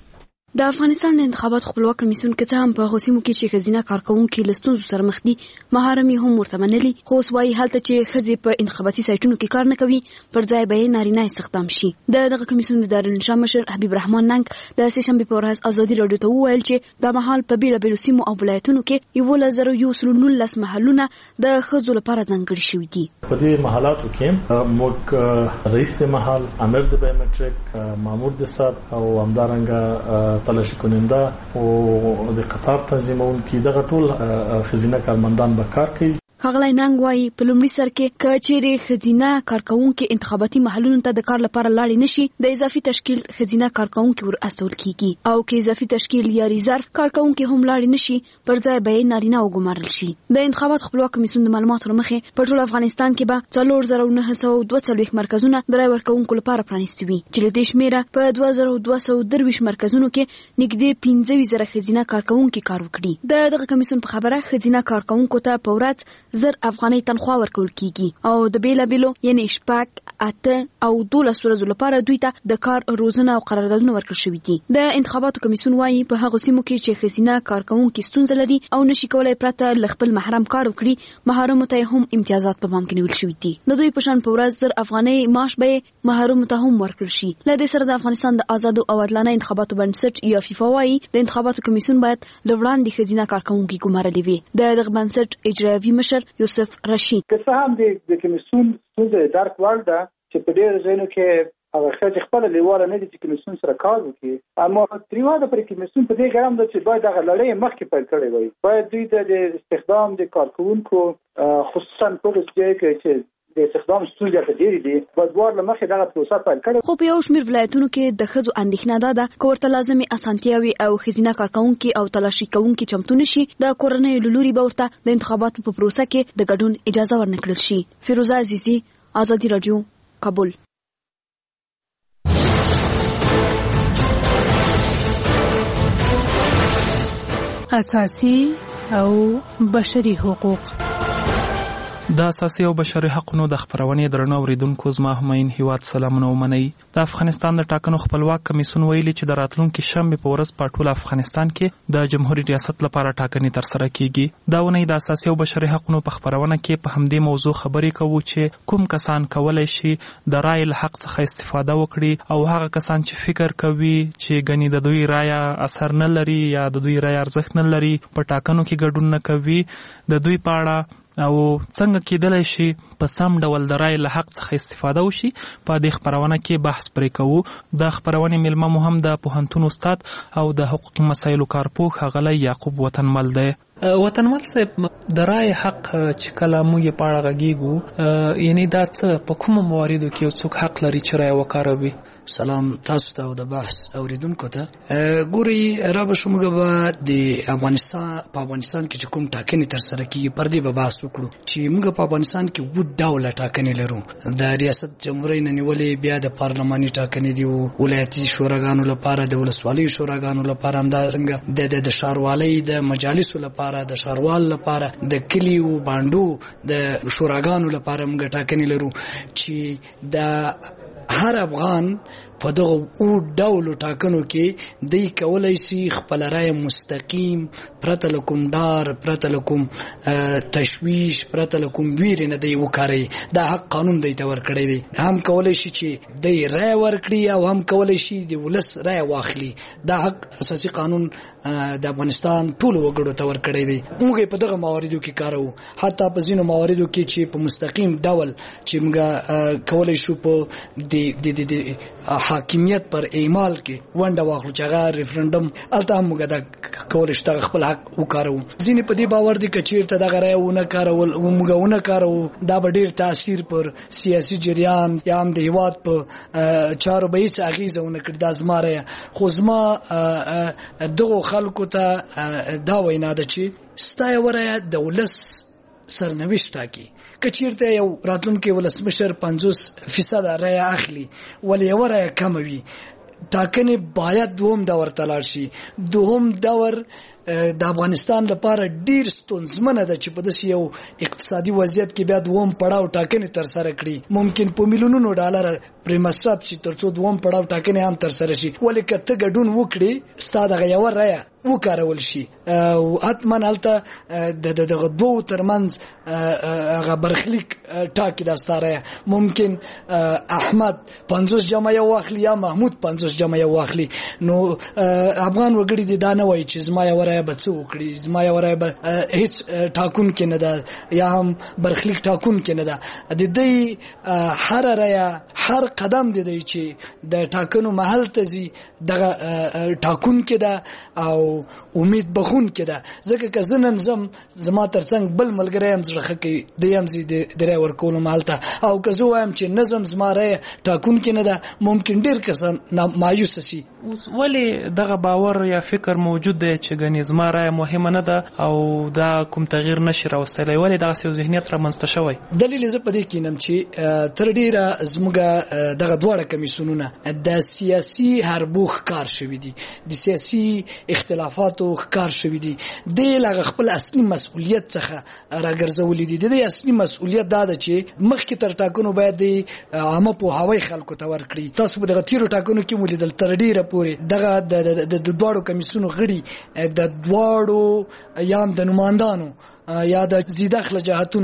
د افغانستان د انتخابات خپلواک کمیسیون کې څه هم په غوسیمو کې چې خزینه کارکونکو لستونزو سره مخ دي محارمي هم ورته منلي خو سوای حالت چې خزي په انتخاباتي سایټونو کې کار نه کوي پر ځای به نارینه استخدام شي. د دغه کمیسیون د دارالانشا مشر حبیب رحمان ننګ د سهشنبه په ورځ ازادي راډیو ته وویل چې د محل په بیل بیل سیمو او ولایتونو کې یو لزر یو سل نولس محلونه د خزو لپاره ځانګړي شوي دي. په دې محلاتو کې موږ رئیس د محل امیر د بایومټریک مامور د صاحب او همدارنګه تلاشي کننده او د قطار تنظیمون کې دغه ټول خزینه کارمندان به کار کوي. ښاغلی ننګ وایي په لومړي سر کې که چیرې ښځینه کارکوونکي انتخاباتي محلونو ته د کار لپاره لاړې نشي د اضافي تشکیل ښځینه کارکوونکي ور استول کیږي او که اضافي تشکیل یا ریزرف کارکوونکي هم لاړې نشي پر ځای به یې نارینه وګمارل شي. د انتخابات خپلواک کمیسیون د معلوماتو له مخې په ټول افغانستان کې به څلور زره نهه سوه دوه څلوېښت مرکزونه د رای ورکوونکو لپاره پرانیستي وي چې له دې شمېره په دوه زره دوه سوه درویشت مرکزونو کې نږدې پنځه ویشت زره ښځینه کارکوونکي کار وکړي. د دغه کمیسیون په خبره ښځینه کارکوونکو ته په ورځ زر افغانۍ تنخوا ورکول کیږي او د بیلابیلو یعنی شپږ اته او دولس ورځو لپاره دوی ته د کار روزنه او قراردادونه ورکړل شوي دي. د انتخاباتو کمیسیون وایي په هغو سیمو کې چې ښځینه کارکوونکي ستونزه لري او نشي کولای پرته له خپل محرم کار وکړي محرمو ته هم امتیازات په پام کې نیول شوي دي. د دوی په شان په ورځ زر افغانۍ معاش به محرمو ته هم ورکړل شي. له دې سره د افغانستان د آزادو او عادلانه انتخاباتو بنسټ یا فیفا وایي د انتخاباتو کمیسیون باید له وړاندې ښځینه کارکوونکي ګمارلي وي. د دغه بنسټ اجرایوي مشر یوسف رشید که څه هم د کمیسیون ستونزه درک وړ ده چې په ډېرو ځایونو کې هغه ښځې خپله لیواله نه دي چې کمیسیون سره کار وکړي اما تریواده پر کمیسیون په دې ګرم ده چې باید هغه لړۍ مخکې پیل کړې وای. باید دوی ته د استخدام د کارکوونکو خصوصا په هغه ځای کې چې د استخدام ستونزې ته ډېرې دي باید ور له مخکې دغه پروسه پیل کړې. خو په یو شمېر ولایتونو کې د ښځو اندېښنه دا ده که ورته لازمې اسانتیاوې او ښځینه کارکوونکي او تلاشي کوونکي چمتو نه شي د کورنیو له لوري به ورته د انتخاباتو په پروسه کې د ګډون اجازه ورنه کړل شي. فیروزه عزیزي، ازادي راډیو، کابل. اساسي او بشري حقوق. د اساسي او بشري حقوقو د خبرونې درنو اوریدونکو زما همین هیواد سلامونه ومنئ. د افغانستان د ټاکنو خپلواک کمیسیون ویلي چې د راتلونکي شنبه په ورځ په ټول افغانستان کې د جمهوریت ریاست لپاره ټاکنې تر سره کیږي. دا ونې د اساسي او بشري حقوقو په خبرونه کې په همدې موضوع خبرې کوو چې کوم کسان کولای شي د رای له حق څخه استفاده وکړي او هغه کسان چې فکر کوي چې غني د دوی رای اثر نه لري یا د دوی رای ارزښت نه لري په ټاکنو کې ګډون نه کوي د دوی په اړه او څنګه کېدلی شي په سم ډول د رای له حق څخه استفاده وشي. په دې خبرونه کې بحث پرې کوو. د خبرونې میلمه مو هم د پوهنتون استاد او د حقوقي مسایلو کارپوه ښاغلی یعقوب وطنمل دی. وطنمل صاحب د رای حق چې کله موږ په اړه غږیږو یعنی دا څه په کومو مواردو کې یو څوک حق لري چې رای وکاروي؟ سلام تاسو ته او د بحث اوریدونکو ته. ګوري را به شومګه به د افغانستان په افغانستان کې چې کوم ټاکنې تر سره کیږي پر دې به بحث وکړو چې موږ په افغانستان کې وو ډول ټاکنې لرو. د ریاست جمهوریت نه نیولې بیا د پارلماني ټاکنې دی ولایتي شوراګانو لپاره د ولسوالۍ شوراګانو لپاره همدارنګه د د شاروالۍ د مجالسو لپاره د شاروال لپاره د کلیو باندو د شوراګانو لپاره موږ ټاکنې لرو چې د هر افغان په دغه او ډول ټاکنو کې دی کولای شي خپل رای مستقیم پرته له کوم ډار پرته له کوم تشویش پرته له کوم ویرې نه دی وکړي. دا حق قانون دی ته ورکړی دی. هم کولای شي چې دی رای ورکړي او هم کولای شي د ولس رای واخلي. دا حق اساسي قانون د افغانستان ټول وګړو ته ورکړی دی. موږ په دغه مواردو کې کارو حتی په ځینو مواردو کې چې په مستقیم ډول چې موږ کولای شو په د د حاکمیت پر اعمال کې ونډه واخلو چې هغه ریفرندم الته هم موږ دا کولای شو خپل حق وکارو. ځینې په دې باور دي چې چیرته دغه رای ونه کارول موږ ونه کارو دا به ډېر تاثیر پر سیاسي جریان یا هم د هیواد په چارو به هیڅ اغیزه ونه کړي. دا زما رایه. خو زما دغو خلکو ته دا وینا ده چې ستا یوه رایه د ولس سرنوشت ټاکي. که چیرته یو راتلونکی ولسمشر پنځوس فیصد رای اخلي ولې یو رای کم وي ټاکنې باید دوهم دور ته لاړ شي. دوهم دور د افغانستان لپاره ډیر ستونزمنه ده چې په داسې یو اقتصادي وضعیت کې بیا دوم پړاو ټاکنې تر سره کړي. ممکن په میلیونونو ډالر پرې مصرف شي ترڅو دوم پړاو ټاکنې هم تر سره شي، ولې که ته ګډون وکړي ستا دغه یوه رایه وکارول شي او حتما هلته د دغه دوو ترمنځ هغه برخلیک ټاکي دا ستاره. ممکن احمد پنځوس جمع یو واخلي یا محمود پنځوس جمع یو واخلي، نو افغان وګړي دي دا نه وایي چې زما یو رایه به څه وکړي، زما یو رایه به هیڅ ټاکون کې نه ده یا هم برخلیک ټاکون کې نه ده. د دې هر رایه هر قدم دی دی چې د ټاکنو محل ته ځي دغه ټاکون کې ده او امید بخون کې ده. ځکه که زه نن زم زما ترڅنګ بل ملګری هم زړه ښه کوي دی هم ځي د رایې ورکولو محل ته، او که زه وایم چې نظم زما رایه ټاکون کې نه ده ممکن ډېر کسان مایوسه شي. اوس ولې دغه باور یا فکر موجود دی چې ګنې زما رایه مهمه نه ده او دا کوم تغییر نشي راوستلی؟ ولې دغسې یو ذهنیت رامنځته شوی؟ دلیل زه په دې کې وینم چې تر ډېره زموږ دغه دواړه کمیسیونونه د سیاسي حربو ښکار شوي دي، د سیاسي اختلافاتو ښکار شوي دي. د لغه خپل اصلي مسؤلیت څخه راګرځولي دي. د اصلي مسؤلیت دا ده چې مخکې تر ټاکنو باید د عامه پوهاوی خلکو ته ورکړي. تاسو په دغه تیرو ټاکنو کې ولیدل تر ډیره پورې دغه د دواړو کمیسیونو غړي د دواړو یا د نمائندانو یا د زیداخله جهاتونو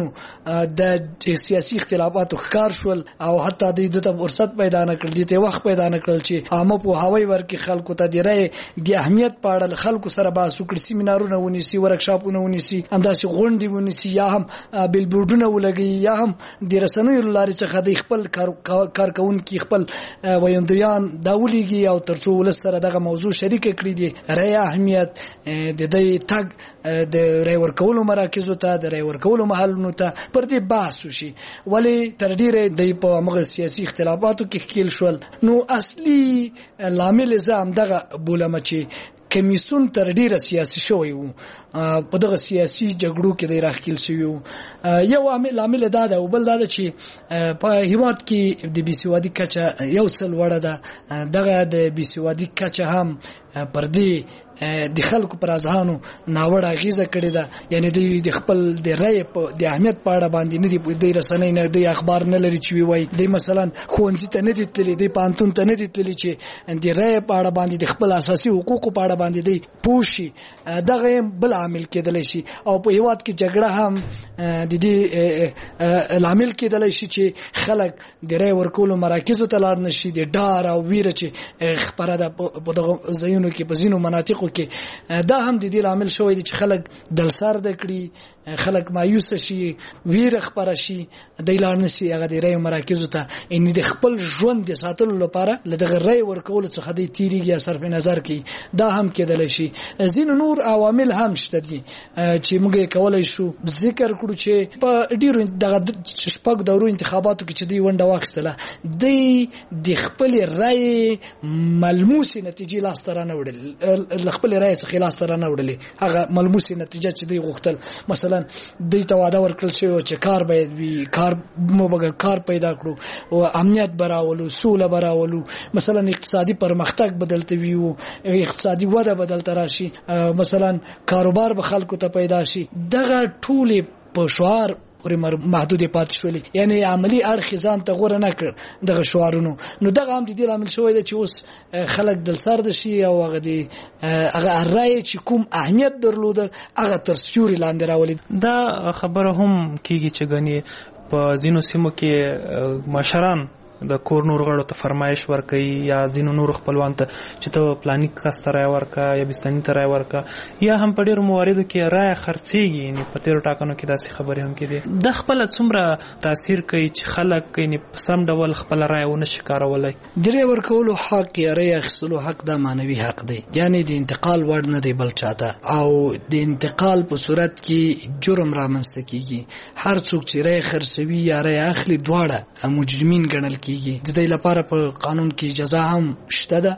د سیاسي اختلافاتو ښکار شول او حتی د دې ته فرصت پیدا نه کړل، دې ته وخت پیدا نه کړل چې عامه پوهاوی ورکړي خلکو ته، د رایې د اهمیت په اړه خلکو سره بحث وکړي، سیمینارونه ونیسي، ورکشاپونه ونیسي، همداسې غونډې ونیسي یا هم بیلبورډونه ولګوي یا هم د رسنیو له لارې څخه د خپل کارکوونکي خپل ویندویان دا ولیږي او تر څو ولس سره دغه موضوع شریکه کړي د رایې اهمیت، د دې تګ د رایې ورکولو مراکز مراکزو ته د رای ورکولو محلونو ته پر دې بحث وشي. ولې تر ډیره د په موږ سیاسي اختلافاتو کې ښکیل شول. نو اصلي لامل زه همدغه بولم چې کمیسیون تر ډیره سیاسي شوی وو، په دغه سیاسي جګړو کې د راخیل شوی وو. یو عامل عامل دا ده او بل دا ده چې په هیواد کې د بیسوادي کچه یو څل وړه ده، دغه د بیسوادي کچه هم پر دې د خلکو پر اذهانو ناوړه اغیزه کړې ده. یعنی د خپل د رای په د اهمیت په اړه باندې نه دی د رسنۍ نه د اخبار نه لري چې وي د مثلا ښوونځي ته نه دي تللی، د پانتون ته نه دي تللی چې د رای په اړه باندې د خپل اساسي حقوقو په اړه باندې دی پوښي. دغه بل عامل کېدلی شي او په هیواد کې جګړه هم د دې لامل کېدلی شي چې خلک د رای ورکولو مراکزو ته لاړ نشي، د ډار او ویره چې خبره ده په دغه ځایونو کې په ځینو مناطقو کې دا هم د دې لامل شوی دی چې خلک دلسار د کړي، خلک مایوس شي، ویره خبره شي، د اعلان نشي هغه د رای مراکزو ته ان د خپل ژوند د ساتلو لپاره لدغه رای ورکول څخه د تیریږي یا صرف نظر کوي. دا هم کېدلی شي. ځینو نور عوامل هم شته دي چې موږ کولای شو ذکر کړو چې په ډیرو دغه شپږ دورو انتخاباتو کې چې دی ونډه واخیستله د د خپل رای ملموس نتیجې لاس ته رانه وړل، خپل رای څخه لاس ته رانه وړلې هغه ملموس نتیجه چې دی غوښتل. مثلا دوی ته وعده ورکړل شوی چې کار باید وي، کار موږ کار پیدا کړو او امنیت براولو، سوله براولو، مثلا اقتصادي پرمختګ بدلته وي او اقتصادي وده بدلته راشي، مثلا کاروبار به خلکو ته پیدا شي. دغه ټول په شعار پورې محدود پاتې شولې، یعنی عملی اړخ ځان ته غوړه نه کړ دغه شعارونو. نو دغه هم د دې لامل شوی دی چې اوس خلک دلسر د شي او هغه د هغه رای چې کوم اهمیت درلوده هغه تر سیوري لاندې راولي. دا خبره هم کیږي چې غني په ځینو سیمو کې مشران د کور نور غړو ته فرمایش ورکوي یا ځینو نور خپلوان ته چې ته پلاني کس ته رای ورکا یا بستاني ته رای ورکا، یا هم په ډېرو مواردو کې رای خرڅېږي. یعنې په تېرو ټاکنو کې داسې خبرې هم کېدې. دا خپله څومره تاثیر کوي چې خلک یعنې په سم ډول خپله رای ونه شي کارولی؟ د رای ورکولو حق یا رای اخیستلو حق دا معنوي حق دی، یعنې د انتقال وړ نه دی بل چاته، او د انتقال په صورت کې جرم رامنځته کېږي. هر څوک چې رای خرڅوي یا رای اخلي دواړه مجرمین ګڼل کېږي. د دې لپاره په قانون کې جزا هم شته ده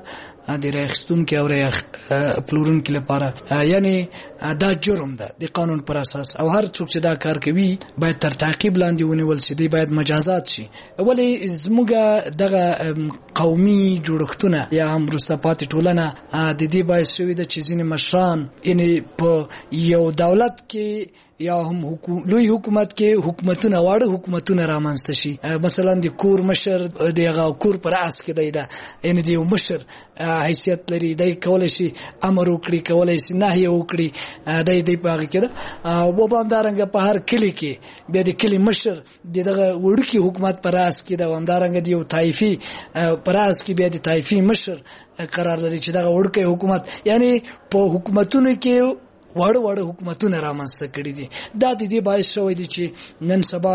د راخستونکو او پلورونکو لپاره یعنی دا جرم ده د قانون پر اساس او هر څوک چې دا کار کوي باید تر تعقیب لاندې ونیول شي دی باید مجازات شي ولی زموږ دغه قومي جوړښتونه یا هم رستپات ټولنه د دې باعث شوی د چیزینه مشران یعنی په یو دولت کې یا هم حکومت لوی حکومت کې حکومتونه واړه حکومتونه رامنځته شي مثلا د کور مشر دغه کور پر اس کې دی دا ان دی مشر حیثیت لري دی کولای شي امر وکړي کولای شي نهي وکړي دی دی په هغه کې دا و باندې په هر کلی کې به د کلی مشر دغه وړکی حکومت پر اس کې دا ومدارنګ دی یو طایفي پر اس کې به د طایفي مشر قرار لري چې دغه وړکی حکومت یعنی په حکومتونو کې وړ وړ حکومتونه رامنځته کړي دي دا د دې باعث شوی دی چې نن سبا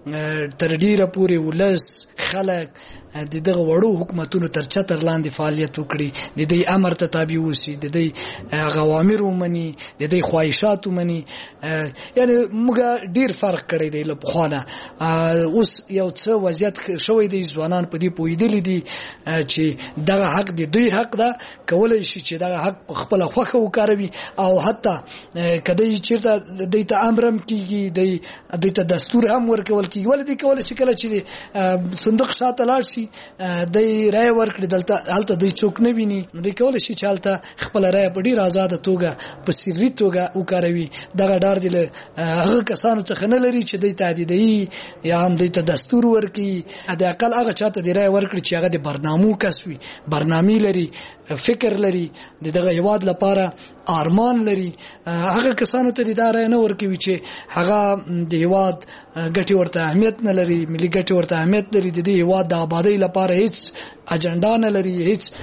تر ډیره پورې ولس خلک د دغه وړو حکومتونو تر چتر لاندې فعالیت وکړي د دې امر ته تابع وسی د دې غوامر ومني د دې خواهشات ومني یعنی موږ ډیر فرق کړی دی له پخوانه اوس یو څه وضعیت شوی دی ځوانان په دې پوهیدلي دي چې دغه حق دی دوی حق ده کولای شي چې دغه حق په خپل خوخه وکاروي او حتی کله چې د ته امرم کیږي د د ته دستور هم ورکول کیږي ولې کولای شي کله چې صندوق شاته لاړ شي د رای ورکړي دلته حالت دوی څوک نه ویني د کولای شي چې حالت خپل رای په ډیر آزاد توګه په سری توګه وکاروي دغه ډار دی له هغه کسانو څخه نه لري چې د تعدیدي یا هم د ته دستور ورکړي د اقل هغه چاته د رای ورکړي چې هغه د برنامو کسوي برنامه لري فکر لري دغه هواد لپاره ارمان لري هغه کسانو ته د دارای نه ورکوي چې هغه د هواد ګټي ورته اهمیت نه لري ملي ګټي ورته اهمیت لري د دې هواد د آبادی لپاره هیڅ اجنډا نه لري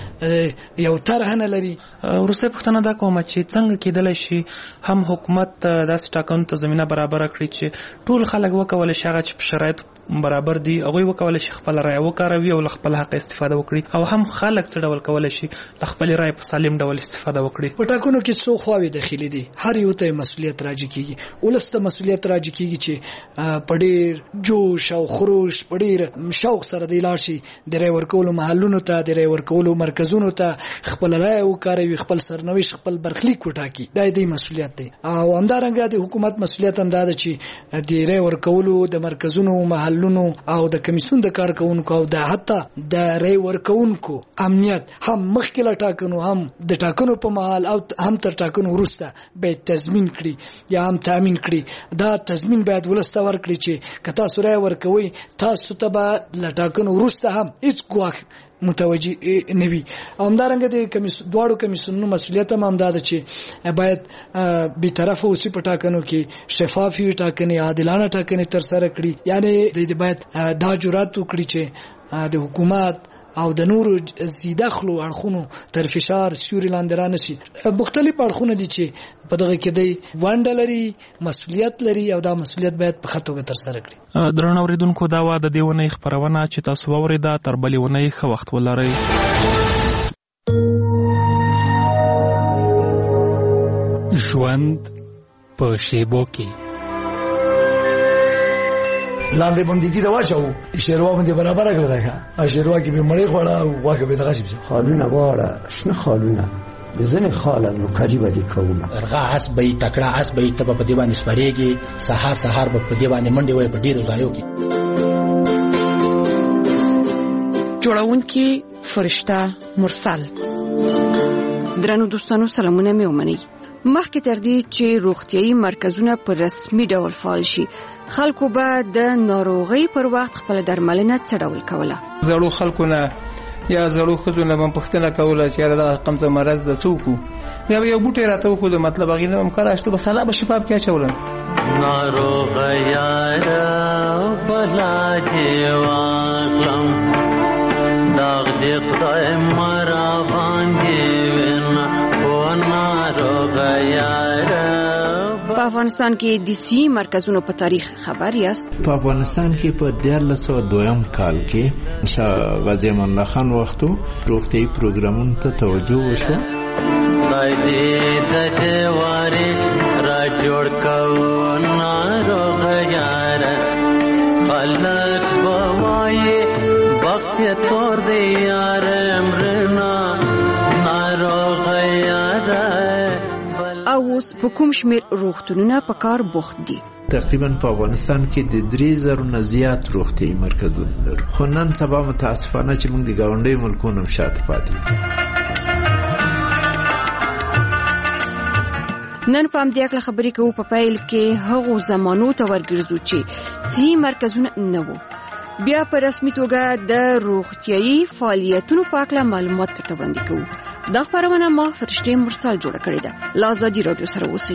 هیڅ یو طرح نه لري ورسته پښتنه دا کومه چې څنګه کېدل شي هم حکومت داسې ټاکنو ته زمينه برابر کړي چې ټول خلک وکول شي هغه چې شرایط برابر دي هغه وکول شي خپل رائے وکاروي او خپل حق استفاده وکړي او هم خلک څه ډول کول شي خپل رائے په سالم ډول استفاده وکړي په ټاکنو کې څو خواوې داخلي دي هر یو ته مسولیت راځي کیږي ولسته مسولیت راځي کیږي چې پډیر جوش او خروش پډیر شوق سره دی لاشي د رائے ورکولو محلونو ته د رائے ورکولو مرکزونو ته خپل رائے وکاروي خپل سرنوشت خپل برخلیک وټاکي دا دی مسولیت دی او همدارنګه د حکومت مسولیت هم دا ده چې د رائے ورکولو د مرکزونو محل او د کمیسیون د کارکونکو او د حتی د رای ورکونکو امنیت هم مخکله ټاکنو هم د ټاکنو په مهال او هم تر ټاکنو وروسته به تضمین کړي یا هم تامین کړي دا تضمین باید ولسته ورکړي چې کتا سورای ورکوي تاسو ته به د ټاکنو وروسته هم هیڅ ګواښ متوجي نوي همدارنګه د کمیسیون دواړو کمیسیونونو مسولیت هم دا ده چې باید به طرف اوسې په ټاکنو کې شفافي ټاکنې عادلانه ټاکنې تر سره کړي یعنی د باید دا جرأت وکړي چې د حکومت او د نورو زیدخلو اړخونو تر فشار سیوري لاندې را نشي مختلف اړخونه دي چې په دغه کې دی وانډه لري مسولیت لري او دا مسولیت باید په خطوګه تر سره کړي درنو اوریدونکو دا و د دیونه خبرونه چې تاسو اوریدا تر بلې ونې خو وخت ولرئ ژوند په شیبو کې لاندې باندې دا واښو شیروا باندې برابر کړل دا شیروا کې به مړې خوړه او واګه به دغه شي خالونه واړه شنو خالونه بزنه خاله نو کاجی باندې کومه ارغا اس به تکړه اس به تب په دی باندې سپریږي سحر سحر په دی باندې منډي وای په ډیرو ځایو کې جوړونکي فرشته مرسل درنو دوستانو سلامونه مې ومنئ مخکې تر دې چې روغتيایي مرکزونه په رسمي ډول فعال شي خلکو به د ناروغي پر وخت خپل درملنه څه ډول کوله زړو خلکو نه یا زړو خزو نه هم پښتنه کوله چې دا قمزه مرز د څوکو یا یو بوټي راته خو د مطلب غي نه مکر اشته بس الله به شفاف کې چولن ناروغ یار بلا جوالم داغ دې خدای مرا باندې وینا و ناروغ یار په افغانستان کې د سی مرکزونو په تاریخ خبر یاست په افغانستان کې په دیارلس سوه دویم کال کې شاه غازی امان الله خان وختو روغتیایي پروګرامونو ته توجه وشوه خدای دې د دیوارې را جوړ کړو ناروغ یار خلک به وایي وخت تور دی یار امرنا اوس په کوم شمیر روغتونونه په کار بوخت دي. تقریبا په افغانستان کې د درې زره نه زیات روغتیايي مرکزونه لرو، خو نن سبا متاسفانه چې موږ د ګاونډیو ملکونو شاته پاتې نن په همدې اړه خبرې کوو. په پیل کې هغو زمانو ته ورګرځو چې صحي مرکزونه نه وو. بیا په رسمي توګه د روغتیايي فعالیتونو په اړه معلومات ترته وړاندې کوو. دا خبرونه ما فرشته مرسل جوړ کړې ده. لا ازادي رادیو سره اوسئ.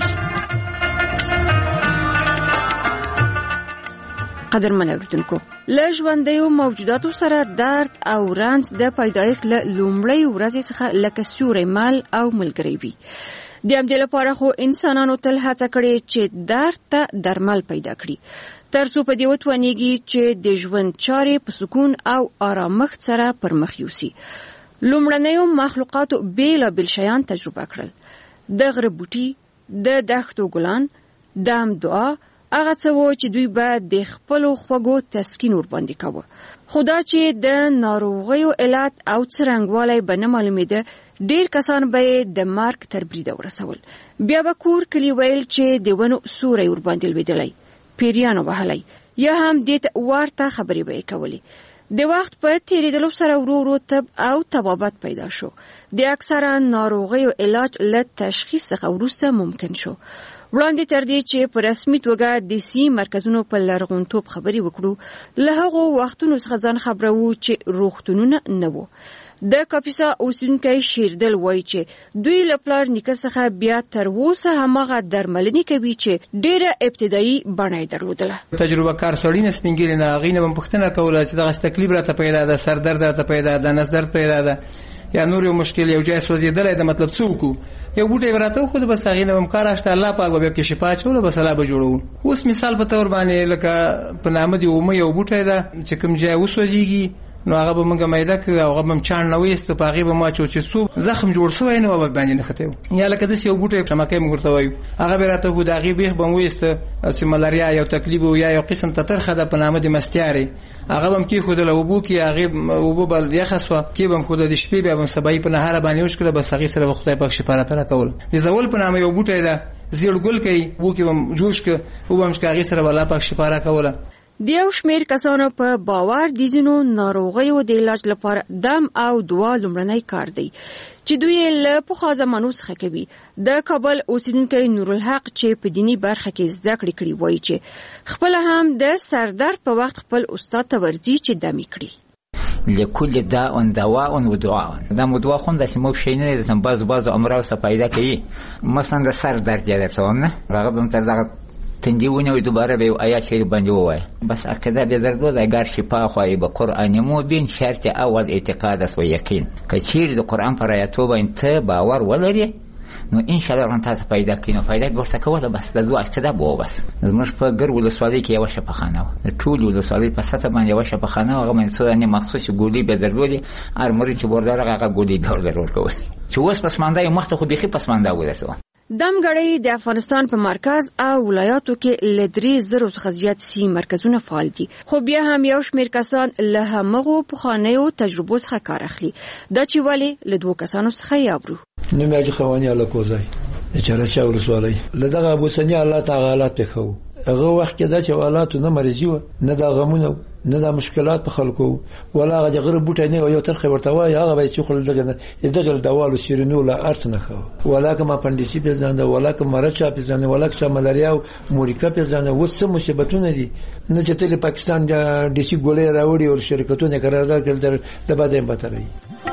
قدرمن اوریدونکو، له ژوندیو موجوداتو سره درد او رنځ د پیدایښت له لومړۍ ورځې څخه لکه سیوری مل او ملګری وي. د همدې لپاره خو انسانانو تل هڅه کړې چې درد ته درمل پیدا کړي، تر څو په دې وتوانیږي چې د ژوند چارې په سکون او آرامښت سره پر مخ یوسي. لومړنیو مخلوقاتو بیلابیل شیان تجربه کړل. د غره بوټي، د دښتو ګلان، دم دعا، هغه څه و چې دوی به د خپلو خوږو تسکین ورباندې کاوه. خو دا چې د ناروغیو علت او څرنګوالی به نه معلومېده، ډېر کسان به یې د مرګ تر بریده ورسول. بیا به کور کلي ویل چې د ونو سوری ورباندې لوېدلی، پیریانو وهلی، یا هم دې ته ورته خبرې به یې کولې. د وخت په تیریدلو سره ورو ورو طب او طبابت پیدا شو. د اکثره ناروغیو علاج له تشخیص څخه وروسته ممکن شو. وړاندې تر دې چې په رسمي توګه د صحي مرکزونو په لرغونتوب خبرې وکړو، له هغو وختونو څخه ځان خبرو چې روغتونونه نه وو. د کاپیسا اوسیدونکی شیردل وایي چې دوی له پلار نیکه څخه بیا تر اوسه هماغه درملنې کوي چې ډېره ابتدایي بڼه یې درلودله. تجربه کار سړی نه سپین ږیري نه هغې نه به پوښتنه کوله چې دغه تکلیف راته پیدا ده، سر درد راته پیدا ده، نس درد پیدا ده، یا نور یو مشکل یو ځای سوځېدلی ده، مطلب څه وکړو؟ یو بوټی به راته وښود، بس هغې نه به م کار اخته، الله پاک به بیا کې شفا اچوله، بس الله به جوړو. اوس مثال په طور باندې لکه په نامه د اومه یو بوټی ده چې کوم ځای وسوځېږي، نو هغه به موږ میده کړو او هغه به چاڼ نه وایست، په هغې به ما اچو چې څو زخم جوړ شوی نه به باندې نښتی و. یا لکه داسې یو بوټی شمکی موږ ورته وایو، هغه به راته وښود، هغې بیخ به م وایسته چې ملاریا یو تکلیف و، یا یو قسم ته ترخه ده په نامه د مستیارې، هغه به م کېښودله اوبو کې، هغې اوبه به یخه سوه کې به م ښوده، د شپې بیا به م سبایي په نهاره باندې وشکله، بس هغې سره به خدای پاک شفا راته راکول. د زول په نامه یو بوټی ده، زیړ ګل کوي، اوبو کې به م جوش کړه، اوبه به م هغې سره به الله پاک شفا راکوله. د یو شمېر کسانو په باور د ځینو ناروغیو د علاج لپاره دم او دعا لومړنی کار دی چې دوی له پخوا زمانو څخه کوي. د کابل اوسیدونکی نورالحق چې په دینی برخه کې زده کړې کړي وایي چې خپل هم د سردرد په وخت خپل استاد ته ورځي چې دم یې کړي. لكل داء دواء ودعاء. دا مدوا خون داسې مو شي نه دي، بعضو بعضو امراض څه پیدا کوي. مثلا د سر درد یې درته وایم نه، هغه به م تر دغه تندی ونیوی، دوباره به یو آیات شریف باندې ووایه، بس عقیده بدرد و اگر شفا خواهی به قرآن مبین، شرط اول اعتقاد است و یقین. که چیرې د قرآن پر آیاتو باندې ته باور ولرې، نو ان شاء الله رانتا ته پیدا کینو پیدا ورته کوله، بس د دوه عقیده بو. بس زموږ په ګر ولسوالۍ کې یو شفاخانه و، د ټول ولسوالۍ په سطح باندې یو شفاخانه و، هغه منځونه مخصوص ګولۍ به درلودې، هر مریض چې ورته هغه ګولۍ به ورته ورکول، چې اوس پسمانده یې مخته خو بیخي پسمانده ولرسوه. دمګړی د افغانستان په مرکز او ولایاتو کې له درې زرو څخه زیات صحي مرکزونه فعال دي، خو بیا هم یو شمېر کسان له همغو پخوانیو تجربو څخه کار اخلي. دا چې ولې له دوو کسانو څخه یې اورو. نوم یې حاجي خواني الله کوزی د چرچا ولسوالۍ. له دغه ابوسني الله تعالی حالات پېښو. هغه وخت کې دا چې حالاتو نه مرضي و، نه د غمونو، نه د مشکلات په خلکو، ولا هغه غره بوټی نه یو ترخه ورته وایي، هغه به چې خل دغه دغه دوالو سیرینو لا ارت نه خو، ولا کما پندشي په ځان ده، ولا کما مرچا په ځان، ولا کما ملاریا او موريکا په ځان، وڅ مصیبتونه دي. نه چې تل پاکستان د ډیسي ګولې راوړي او شرکتونه قرارداد کړل د باندې بتري.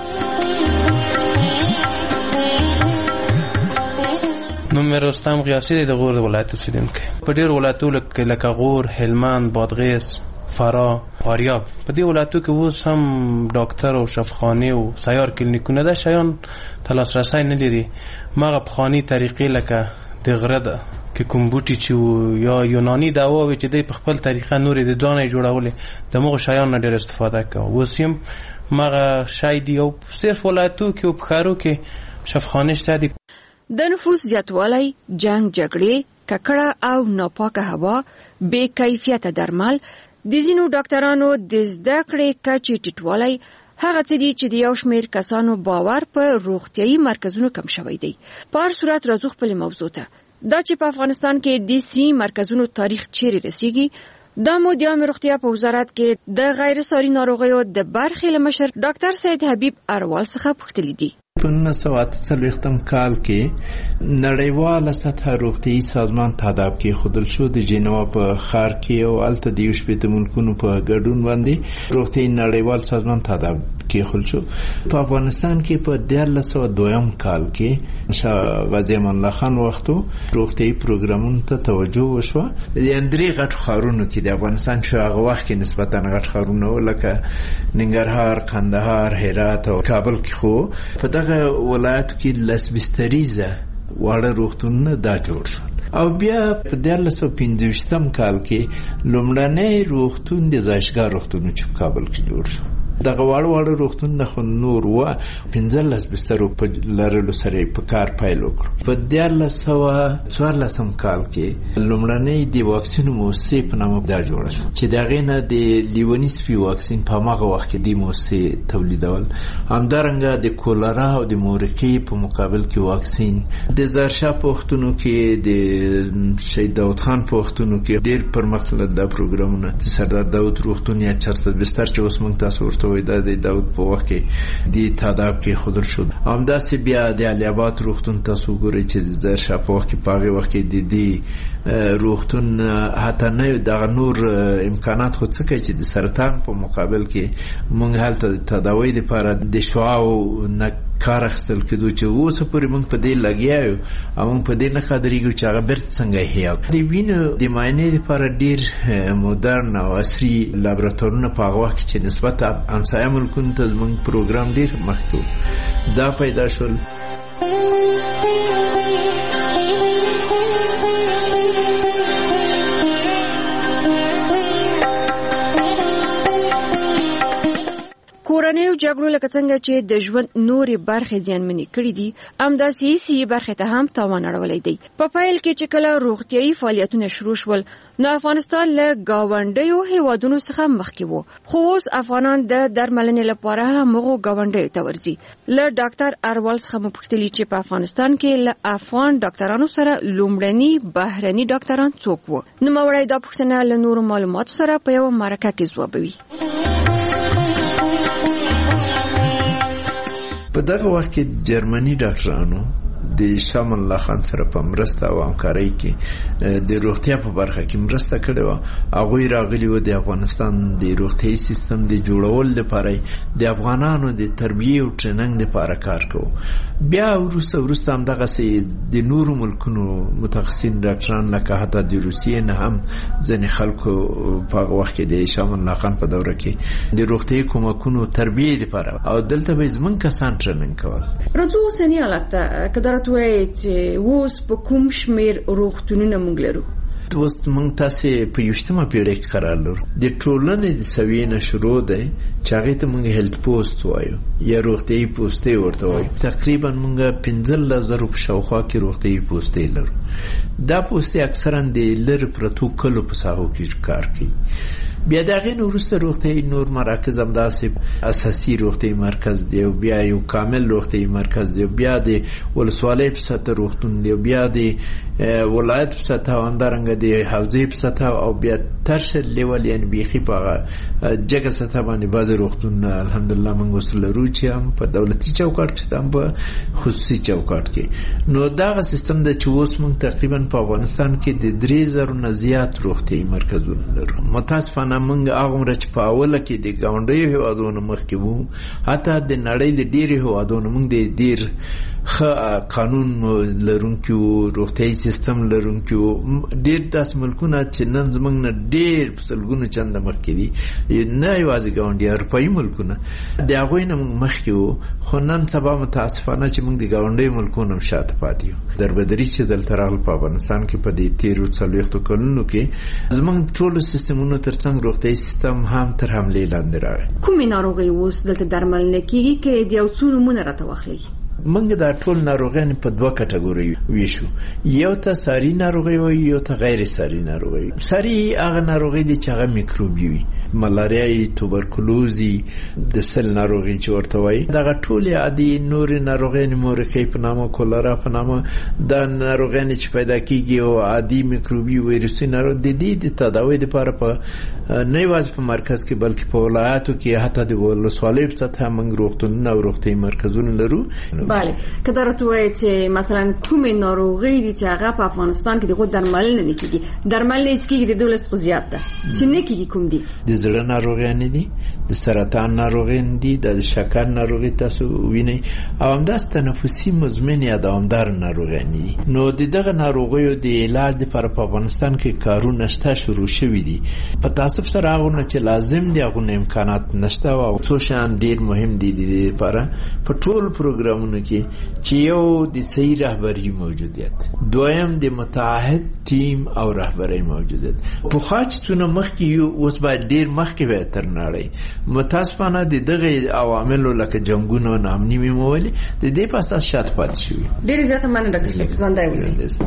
نوم مې رستم غیاثي دی، د غور ولایت اوسیدونکی. په ډېر ولایتونو کې لکه غور، هلمند، بادغیس، فراه، فاریاب، په دې ولایتو کې اوس هم ډاکټر او شفاخانې او سیار کلینیکونه ده، شیان ته لاسرسی نه لري. مغه پخواني طریقې لکه د غره ده کې کوم بوټي چې یا یوناني دواوې چې دی په خپل طریقه نورې د ځانه جوړولې، د مغه شیان نه ډېر استفاده کوي. اوس هم مغه شی دی او صرف ولایتو کې او په ښارو کې شفاخانې شته دي. د نفوس زیاتوالی، جنگ جګړې، ککړه او ناپاکه هوا، بې کیفیته درمل، د ځینو ډاکټرانو د زده کړې کچې ټیټوالی، هغه څه دي چې د یو شمېر کسانو باور په روغتیايي مرکزونو کم شوی دی. په هر صورت راځو خپلې موضوع ته. دا چې په افغانستان کې د سی مرکزونو تاریخ چیرې رسیږي دا مو د عامه روغتیا په وزارت کې د غیر ساري ناروغیو د برخې له مشر ډاکټر سید حبیب اروال څخه پوښتلي دي. په نولس سوه اته څلوېښتم کال کې نړیواله سطحه روغتیايي سازمان تاداب کې ښودل شو د جنیوا په ښار کې او هلته د یو شپېته ملکونو په ګډون باندې روغتیايي نړیوال سازمان تاداب کېښول شو. په افغانستان کې په دیارلس سوه دویم کال کې شاه غازي امان الله خان وختو روغتیايي پروګرامونو ته توجه وشوه. د درې غټو ښارونو کې د افغانستان چې هغه وخت کې نسبتا غټ ښارونه وو لکه ننګرهار، کندهار، هرات او کابل کې، خو په دغه ولایتو کې لس بستریزه واړه روغتونونه دا جوړ شول او بیا په دیارلس سوه پنځه ویشتم کال کې لومړنی روغتون د ځایشګاه روغتون چې په کابل کې جوړ شو. دغه واړه واړه روغتونونه خو نور وه، پنځلس بسترو په لرلو سره یې په کار پیل وکړو. په دیارلس سوه څوارلسم کال کې لومړنۍ د واکسینو مؤسسې په نامه دا جوړه شوه چې د هغې نه د لیوني سپي واکسین په هماغه وخت کې دې مؤسسې تولیدول. همدارنګه د کولرا او د مورقې په مقابل کې واکسین، د ظاهرشاه په وختونو کې د شهید داود خان په وختونو کې ډېر پرمختللي دا پروګرامونه، د سردار داود روغتون یا چارصد بستر چې اوس موږ تاسو ورته وایي دا د داود په وخت کې د تاداب کې ښودل شو. همداسې بیا د علي آباد روغتون تاسو وګورئ چې د ظاهرشاه په وخت کې په هغې وخت کې د دې روغتون حتی نه دغه نور امکانات خو څه کوي چې د سرطان په مقابل کې موږ هلته د تداوۍ دپاره د شعاعو نه کار اخیستل کېدو چې اوسه پورې موږ په دې لګیا یو او موږ په دې نه قادرېږو چې هغه بېرته څنګه احیا کړو. د وینو د معاینې دپاره ډېر مدرن او عصري لابراتوارونه په هغه وخت کې چې نسبت همسایه ملکونو ته زموږ پروګرام ډېر مخکې و دا پیدا شول. کورنیو جګړو لکه څنګه چې د ژوند نورې برخې زیانمنې کړې دي، همداسې سیاسي برخې ته هم تاوان اړولی دی. په پیل کې چې کله روغتیايي فعالیتونه شروع شول نو افغانستان له ګاونډیو هیوادونو څخه مخکې و، خو اوس افغانان د درملنې لپاره همغو ګاونډیو ته ورځي. له ډاکټر اروال څخه مو پوښتلي چې په افغانستان کې له افغان ډاکټرانو سره لومړني بهرني ډاکټران څوک وو؟ نوموړی دا پوښتنه له نورو معلوماتو سره په یوه مرکه کې ځوابوي. په دغه وخت کې جرمني ډاکټرانو د شاه امان الله خان سره په مرسته او همکارۍ کې د روغتیا په برخه کې مرسته کړې وه. هغوی راغلي وو د افغانستان د روغتیايي سیستم د جوړولو لپاره د افغانانو د تربیې او ټریننګ لپاره کار کوو. بیا وروسته وروسته همدغسې د نورو ملکونو متخصصین ډاکټران لکه حتی د روسیې نه هم ځینې خلکو په هغه وخت کې د شاه امان الله خان په دوره کې د روغتیايي کومکونو تربیې لپاره او دلته به زموږ کسان ټریننګ کول. راځو اوسني حالت ته که درته وایي چې اوس په کوم شمېر روغتونونه موږ لرو؟ اوس موږ تاسې په یوشتمه پیړۍ کې قرار لرو. د ټولنې د سویې نه شروع دی چې هغې ته موږ هیلت پوسټ وایو یا روغتیايي پوستې ورته وایو. تقریبا موږ پنځلس زرو په شاوخوا کې روغتیايي پوستې لرو. دا پوستې اکثرا د لرې پرتو کلو په ساحو کې کار کوي. بیا د هغې نه وروسته روغتیايي نور مراکز همداسې اساسي روغتیايي مرکز دی او بیا یو کامل روغتیايي مرکز دی، بیا د ولسوالۍ په سطحه روغتون دی، بیا د ولایت په سطحه او همدارنګه د حوزې په سطحه او بیا ترشر لیول یعنې بیخي په هغه جګه سطحه باندې بعضې روغتونونه الحمدلله موږ اوس لرو چې هم په دولتي چوکاټ کې هم په خصوصي چوکاټ کې. نو دغه سیستم دی چې اوس موږ تقریبا په افغانستان کې د درې زرو نه زیات روغتیايي مرکزونه لرو. متاسفانه موږ هغه عمره چې په اوله کې د ګاونډیو هیوادونو مخکې وو، حتی د نړۍ د ډېرو هیوادونو موږ د ډېر ښه قانون لرونکي وو، روغتیايي سیستم لرونکي وو. ډېر داسې ملکونه چې نن زموږ نه ډېر په سلګونو چنده مخکې دي، نه یوازې ګاونډي اروپایي ملکونه، د هغوی نه موږ مخکې وو. خو نن سبا متاسفانه چې موږ د ګاونډیو ملکونو هم شاته پاتې یو. دربدري چې دلته راغله په افغانستان کې په دې تېرو څلوېښتو کلونو کې زموږ ټولو سیستمونو تر څنګ روغتیايي سیستم هم تر حملې لاندې راغی. کومې ناروغۍ اوس دلته درملنه کېږي که د یو څو نومونه راته واخلئ؟ موږ دا ټول ناروغیان په دوه کټګوریو ویشو. یو ته ساري ناروغي وایي، یو ته غیر ساري ناروغي. ساري هغه ناروغي دي چې هغه میکروبي وي. ملاریا، توبرکلوزي، د سل ناروغي چې ورته وایي، دغه ټول عادي نور ناروغي مورخي په نامه، کولرا په نامه، د ناروغي چې پیدا کیږي او عادي میکروبي ویروسي ناروغ د دې د تداوی لپاره په نه یوازې په مرکز کې بلکې په ولایاتو کې حتی د ولسوالۍ په سطح موږ روغتونونه او روغتي مرکزونه لرو. بله که درته وایي چې مثلا کومې ناروغي دي چې هغه په افغانستان کې دغه درملنه نه کیږي، درملنه چې کیږي د دولت خو زیات ده، چې نه کیږي کوم دي؟ د زړه ناروغیان دي، د سرطان ناروغیان دي، د شکر ناروغي تاسو وینئ، او همداس تنفسي مزمن یا دوامدار ناروغیان دي. نو د دغه ناروغیو د علاج لپاره په افغانستان کې کارونه شته شروع شوي دي. په تاسف سره هغه چې لازم دي هغه امکانات نشته او څو شان ډیر مهم دي د لپاره په ټول پروګرامونو کې چې یو د صحیح رهبری موجودیت، دویم د متعهد ټیم او رهبری موجودیت. په خاصتونه مخکې یو اوس باید ډیر مخکې به تر نړۍ متاسفانه د دغه عواملو لکه جنگونه او نامني میمولي د دې په اساس شات پات شوی. ډیر زیاته مننه ډاکټر صاحب، ژوندای اوسئ.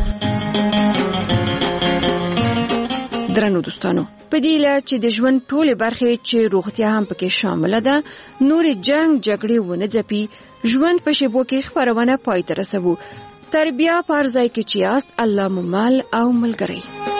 درنو دوستانو، په دې لاره چې د ژوند ټولې برخې چې روغتیا هم پکې شامله ده، نور جنگ جګړې ونه ځپي، ژوند په شیبو کې خبرونه پای ته رسوو. تربیه پر ځای کې چې یاست، الله مو مل او ملګری.